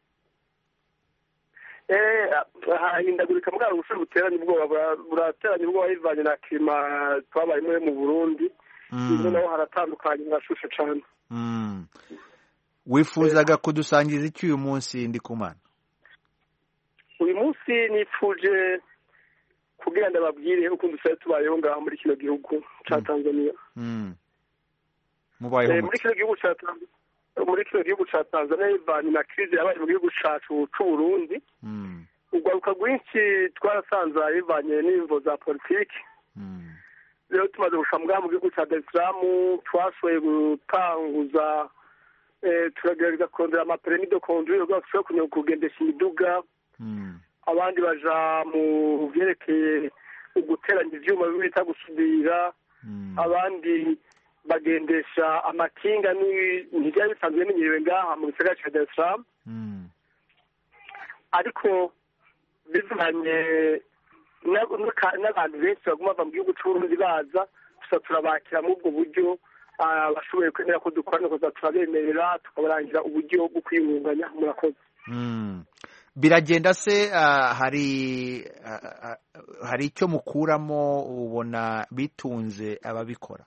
Eh hahindagurika mbwa ubushuhe buteranye ubwoba burateranye ubwoba bivanye na klima twabayemo mu Burundi. Ino naho haratandukanye ngashushe cyane. Mm. Wifuzaga kudusangiza iki uyu munsi Ndikumana? Uyu munsi nifuje kugira ndababwire uko dusaye tubayeho ngaho muri kino gihugu cya Tanzania. Mm. Mubayeho muri kino gihugu cya Tanzania muri kino gihugu cya Tanzania ivanye na crise yabaye mu gihugu cyacu cy'u Burundi. Mm. Ugaruka rwinshi twarasanze ivanye n'imvo za politiki. Mm. Rero tumaze gushambwa mu gihugu cya Dar es Salaam twashoboye gutanguza eh turagerageza kondera amapermis de conduire rwo dushobora kugendesha imiduga. Mm. Abandi baja mu byerekeye uguteranya ivyuma bita gusudira. Mm. Abandi bagendesha amakinga n'ibijya bisanzwe n'imyewe ngaha mu gisagara cya Dar es Salaam. Mm. Ariko bivanye n'abantu benshi baguma bava mu gihugu cy'uburundi baza gusa turabakira muri ubwo buryo bashoboye kwemera ko dukorana kuza turabemerera tukabarangira uburyo bwo kwiyungunganya murakoze. Biragenda se hari hari icyo mukuramo ubona bitunze ababikora?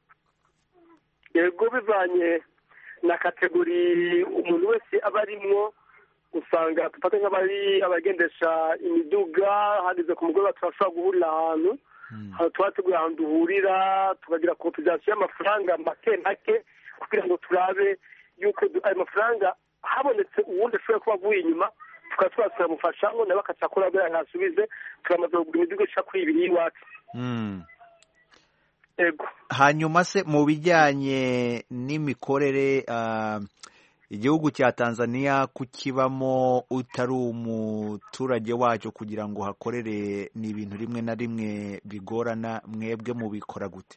Yego bivanye na kategori umuntu wese aba arimwo, usanga dufata nk'abari abagendesha imiduga hageze ku mugoroba turashobora guhurira ahantu tuba tuguye ahantu duhurira tukagira kopizasiyo y'amafaranga make make kugira ngo turabe yuko ayo mafaranga habonetse uwundi ashobora kuba avuye inyuma tukaba twasubiramufashamo nawe akacakora kugira ngo asubize turamaze kugura imiduga ishaka kuri ibiri y'iwacu. Hanyuma se mu bijyanye n'imikorere igihugu cya Tanzania kukibamo utari umuturage wacyo kugira ngo hakorere ni ibintu rimwe na rimwe bigorana, mwebwe mubikora gute?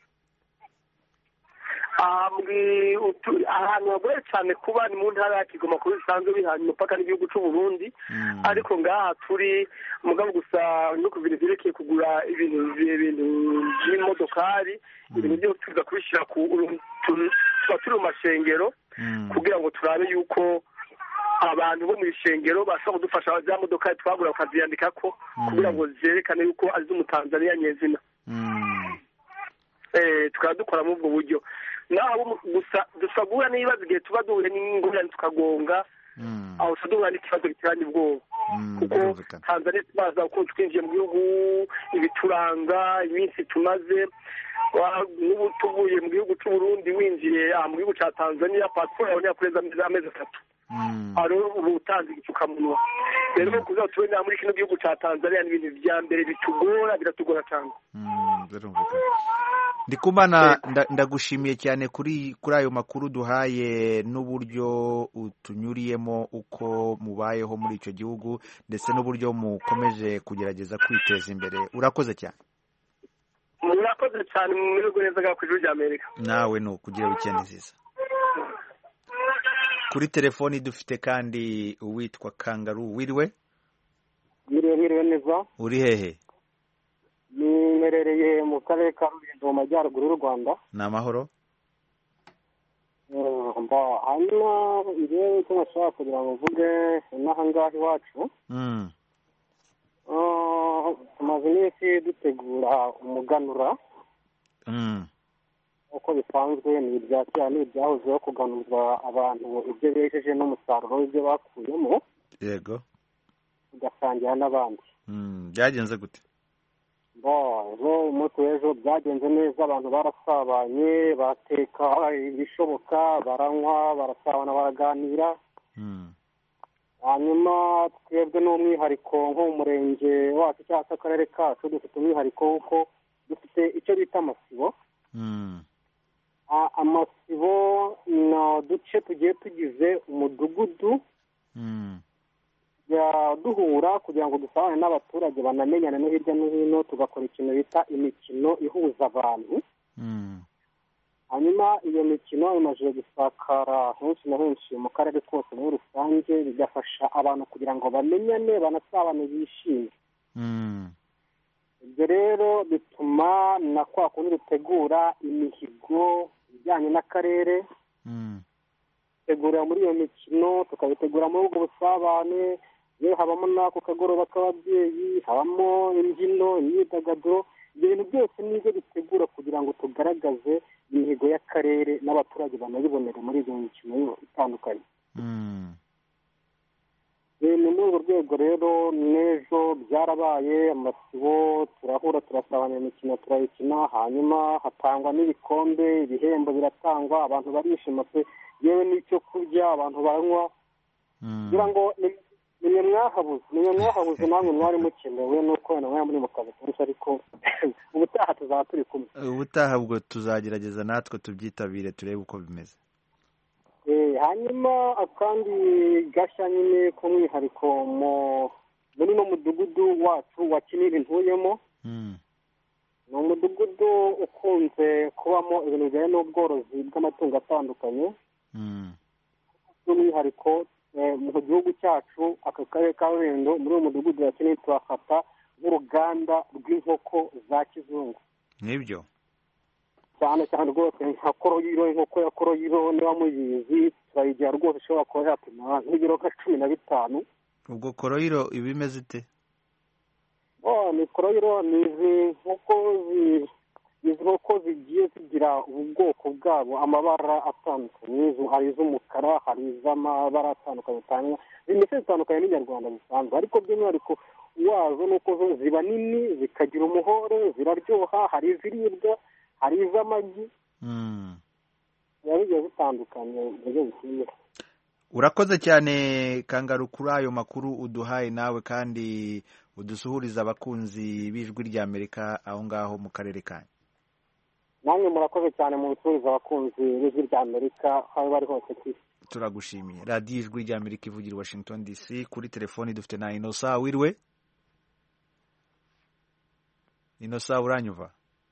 ahantu hagoye cyane kuba ni mu ntara ya Kigoma kuri bisanzwe bihanye umupaka n'igihugu cy'u Burundi, ariko ngaha turi mugabo gusa no kubintu byerekeye kugura ibintu ibintu by'imodokari ibintu byo tuza kubishyira ku tuba turi mu mashengero kugira ngo turabe yuko abantu bo mu ishengero bashobora kudufasha za modokari twagura bakaziyandikako kugira ngo zerekane yuko ari iz'umutanzaniya nyezina. tukaba dukora muri ubwo buryo naho gusa dusabura niba igihe tuba duhuye n'ingorane tukagonga aho tuduhura n'ikibazo giteranye ubwoba kuko Tanzania tubaza uko twinjiye mu gihugu ibituranga iminsi tumaze n'ubu tuvuye mu gihugu cy'u Burundi winjiye mu gihugu cya Tanzania pasiporo yawe yakureza amezi atatu ari ubu utanze igifukamunwa rero kuza tubona muri kino gihugu cya Tanzania ni ibintu bya mbere bitugora biratugora cyane. Ndikumana ndagushimiye cyane kuri kuri ayo makuru duhaye n'uburyo utunyuriyemo uko mubayeho muri icyo gihugu ndetse n'uburyo mukomeje kugerageza kwiteza imbere. Urakoze cyane. Murakoze cyane mu mirugo neza ga ku ijuru rya Amerika. Nawe no kugira weekend nziza. Kuri telefoni dufite kandi uwitwa Kangaru. Wiriwe? Wiriwe wiriwe neza. Uri hehe? Nimerereye mu karere ka Rulindo mu majyaruguru y'u Rwanda. Ni amahoro? mba hanyuma njyewe icyo nashaka kugira ngo mvuge n'aha ngaha iwacu tumaze iminsi dutegura umuganura uko bisanzwe ni ibya kera ni ibyahozeho kuganuza abantu ibyo bejeje n'umusaruro w'ibyo bakuyemo yego ugasangira n'abandi. Byagenze gute? ejo umunsi w'ejo byagenze neza, abantu barasabanye bateka ibishoboka baranywa barasabana baraganira. hanyuma twebwe n'umwihariko nko mu murenge wacu cyangwa se akarere kacu dufite umwihariko w'uko dufite icyo bita amasibo. amasibo ni uduce tugiye tugize umudugudu duhura kugira ngo dusabane n'abaturage banamenyane no hirya no hino, tugakora ikintu bita imikino ihuza abantu. hanyuma iyo mikino imaze gusakara henshi na henshi mu karere kose muri rusange, bigafasha abantu kugira ngo bamenyane banasabane bishime. ibyo rero bituma na kwa kundi dutegura imihigo ijyanye n'akarere tegura muri iyo mikino, tukabitegura muri ubwo busabane. yewe habamo n'ako kagoroba k'ababyeyi, habamo imbyino, imyidagaduro. ibyo bintu byose nibyo bitegura kugira ngo tugaragaze imihigo y'akarere n'abaturage banabibonere muri iyo mikino itandukanye. ni muri urwo rwego rero n'ejo byarabaye amasibo, turahura turasabana imikino turayikina, hanyuma hatangwa n'ibikombe, ibihembo biratangwa, abantu barishima pe, yewe n'icyo kurya abantu banywa. kugira ngo nimwe mwahabuze nimwe mwahabuze namwe mwari mukenewe nuko wenda mwari muri mu kazi kurusha, ariko ubutaha tuzaba turi kumwe. ubutaha bwo tuzagerageza natwe tubyitabire turebe uko bimeze. hanyuma akandi gashya nyine k'umwihariko muri no mudugudu wacu wa Kinini ntuyemo, ni umudugudu ukunze kubamo ibintu bijyanye n'ubworozi bw'amatungo atandukanye. by'umwihariko mu gihugu cyacu aka karere ka Rulindo muri uwo mudugudu wa Kinini tuhafata nk'uruganda rw'inkoko za kizungu nibyo cyane cyane rwose nka koroyiro inkoko ya koroyiro niba muyizi turayigira rwose ishobora kuba yapima nk'ibiro nka cumi na bitanu. ubwo koroyiro iba imeze ite? oh ni koroyiro ni izi nkoko zi izi nkoko zigiye zigira ubwoko bwabo amabara atandukanye hari iz'umukara hari iz'amabara atandukanye cyane zimeze zitandukanye n'inyarwanda bisanzwe ariko by'umwihariko wazo nuko zo ziba nini zikagira umuhore ziraryoha hari iziribwa hari iz'amagi biba bigiye bitandukanye mu buryo bukwiye. urakoze cyane Kangaru kuri ayo makuru uduhaye nawe kandi udusuhuriza abakunzi b'ijwi ry'Amerika aho ngaho mu karere kanyu. namwe murakoze cyane mu gusuhuriza abakunzi b'ijwi ry'Amerika aho bari hose ku isi. turagushimiye. radiyo ijwi ry'Amerika ivugira Washington D C. kuri telefoni dufite na Inosa. wiriwe Inosa, uranyumva?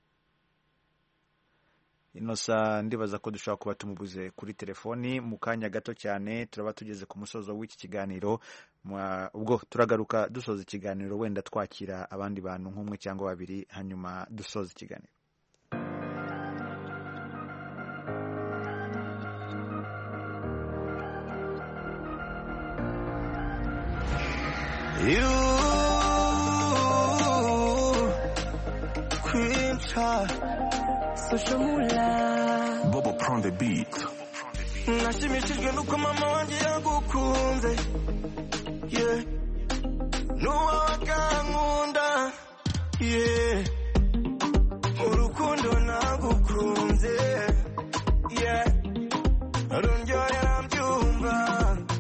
Inosa ndibaza ko dushobora kuba tumubuze kuri telefoni. mu kanya gato cyane turaba tugeze ku musozo w'iki kiganiro, ubwo turagaruka dusoza ikiganiro wenda twakira abandi bantu nk'umwe cyangwa babiri hanyuma dusoza ikiganiro. You Queen Cha Social Mula Bobo prend the beat. Nashimishijwe nuko mama wanjye yagukunze, yeah, nuwa wakankunda, yeah, urukundo nagukunze, yeah, rundyohera mbyumva.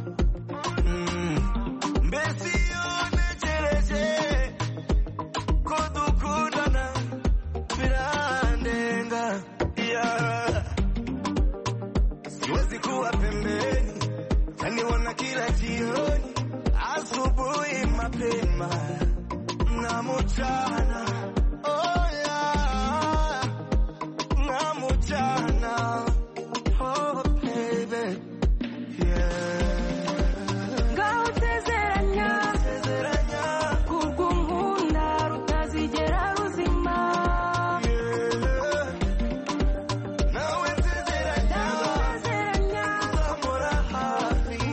Asubuhi mapema na mchana, oh yeah, na mchana, oh baby, yeah. Ngautezeranya, tezeranya, kukunkunda rutazigera ruzima. Yeah. Nawe tezeranya, tezeranya, zamora hafi.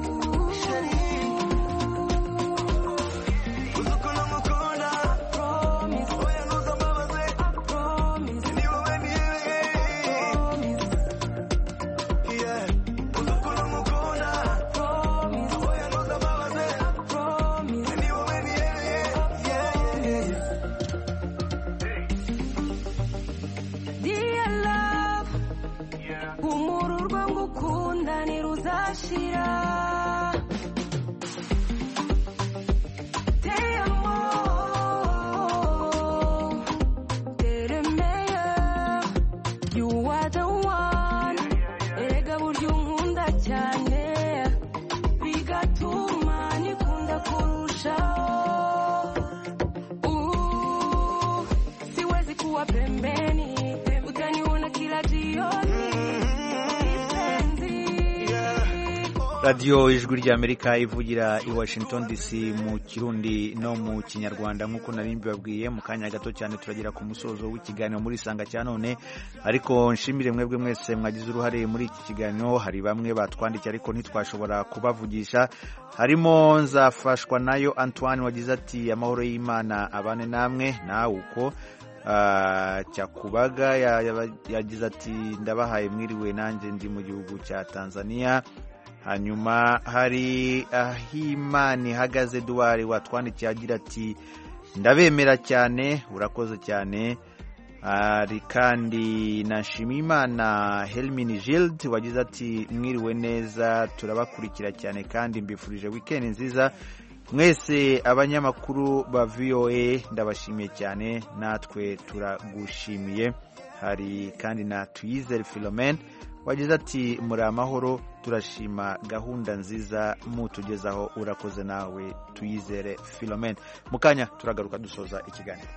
radiyo ijwi ry'Amerika ivugira i Washington D C mu Kirundi no mu Kinyarwanda. nk'uko nari mbibabwiye mu kanya gato cyane turagira ku musozo w'ikiganiro muri Sanga cya none, ariko nshimire mwebwe mwese mwagize uruhare muri iki kiganiro. hari bamwe batwandikiye ariko ntitwashobora kubavugisha, harimo Nzafashwa nayo Antoine wagize ati amahoro y'Imana abane namwe. nawe uko Cyakubaga yagize ati ndabahaye mwiriwe, nanjye ndi mu gihugu cya Tanzania. hanyuma hari Ahimani Hagaze Duwari watwandikiye agira ati ndabemera cyane, urakoze cyane. hari kandi na Shimimana Helmini Gild wagize ati mwiriwe neza, turabakurikira cyane kandi mbifurije weekend nziza mwese abanyamakuru ba V O A, ndabashimiye cyane, natwe turagushimiye. hari kandi na Tuyizere Philomene wagize ati muri amahoro, turashima gahunda nziza mutugezaho, urakoze nawe Tuyizere Philomene. mukanya turagaruka dusoza ikiganiro.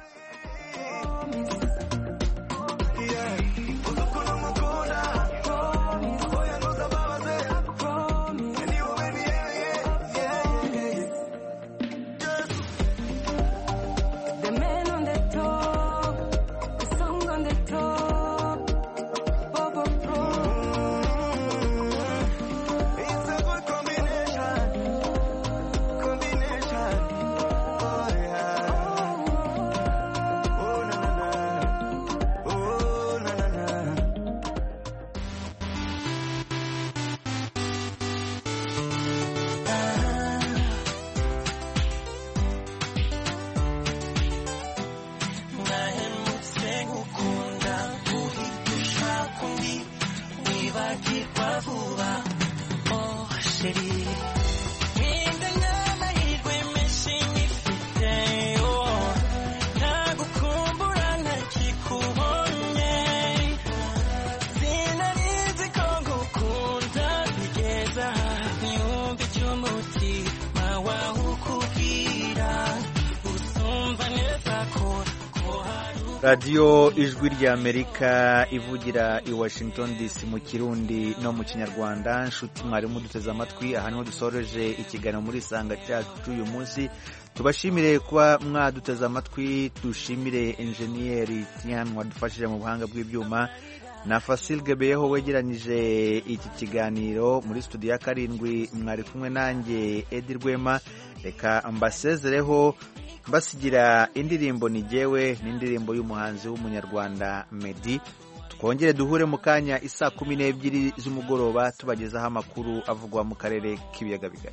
radiyo ijwi ry'Amerika ivugira i Washington D C mu Kirundi no mu Kinyarwanda. Nshuti mwarimu duteze amatwi, aha niho dusoreje ikiganiro muri Sanga cyacu uyu munsi. Tubashimire kuba mwaduteze amatwi, dushimire enjeniyeri Tian wadufashije mu buhanga bw'ibyuma na Fasil Gebeyeho wegeranije iki kiganiro. Muri studio ya karindwi mwari kumwe nanjye Edi Rwema. Reka mbasezereho basigira indirimbo ni jewe, n'indirimbo y'umuhanzi w'umunyarwanda Meddy. Twongere duhure mu kanya isa kumi n'ebyiri z'umugoroba tubagezaho amakuru avugwa mu karere k'ibiyaga bigari.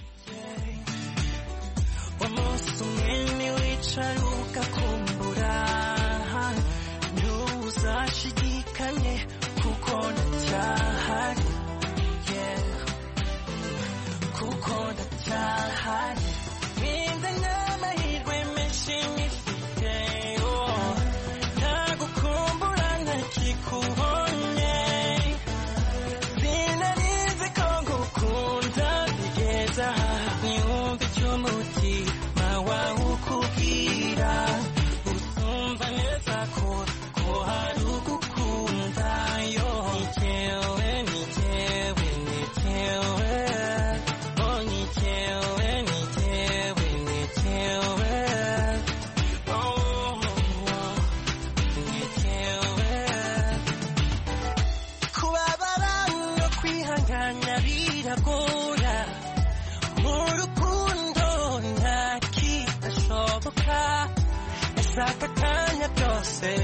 Umunsi umwe wicara ugakumbura, ntuzashidikanye kuko ndacyahari, kuko ndacyahari. Ninda n'amahirwe menshi ngifite, nagukumbura ntakikubonye. Sinarizi ko ngukunda bigeza niyumva icy'umutima wawe ukubwira. Usumva neza ko ko hari ugukunda, yo ni jyewe ni jyewe ni jyewe, oh ni jyewe ni jyewe ni jyewe, oh ni jyewe. Kubabara no kwihangana biragora, mu rukundo nta kidashoboka. Aka kanya byose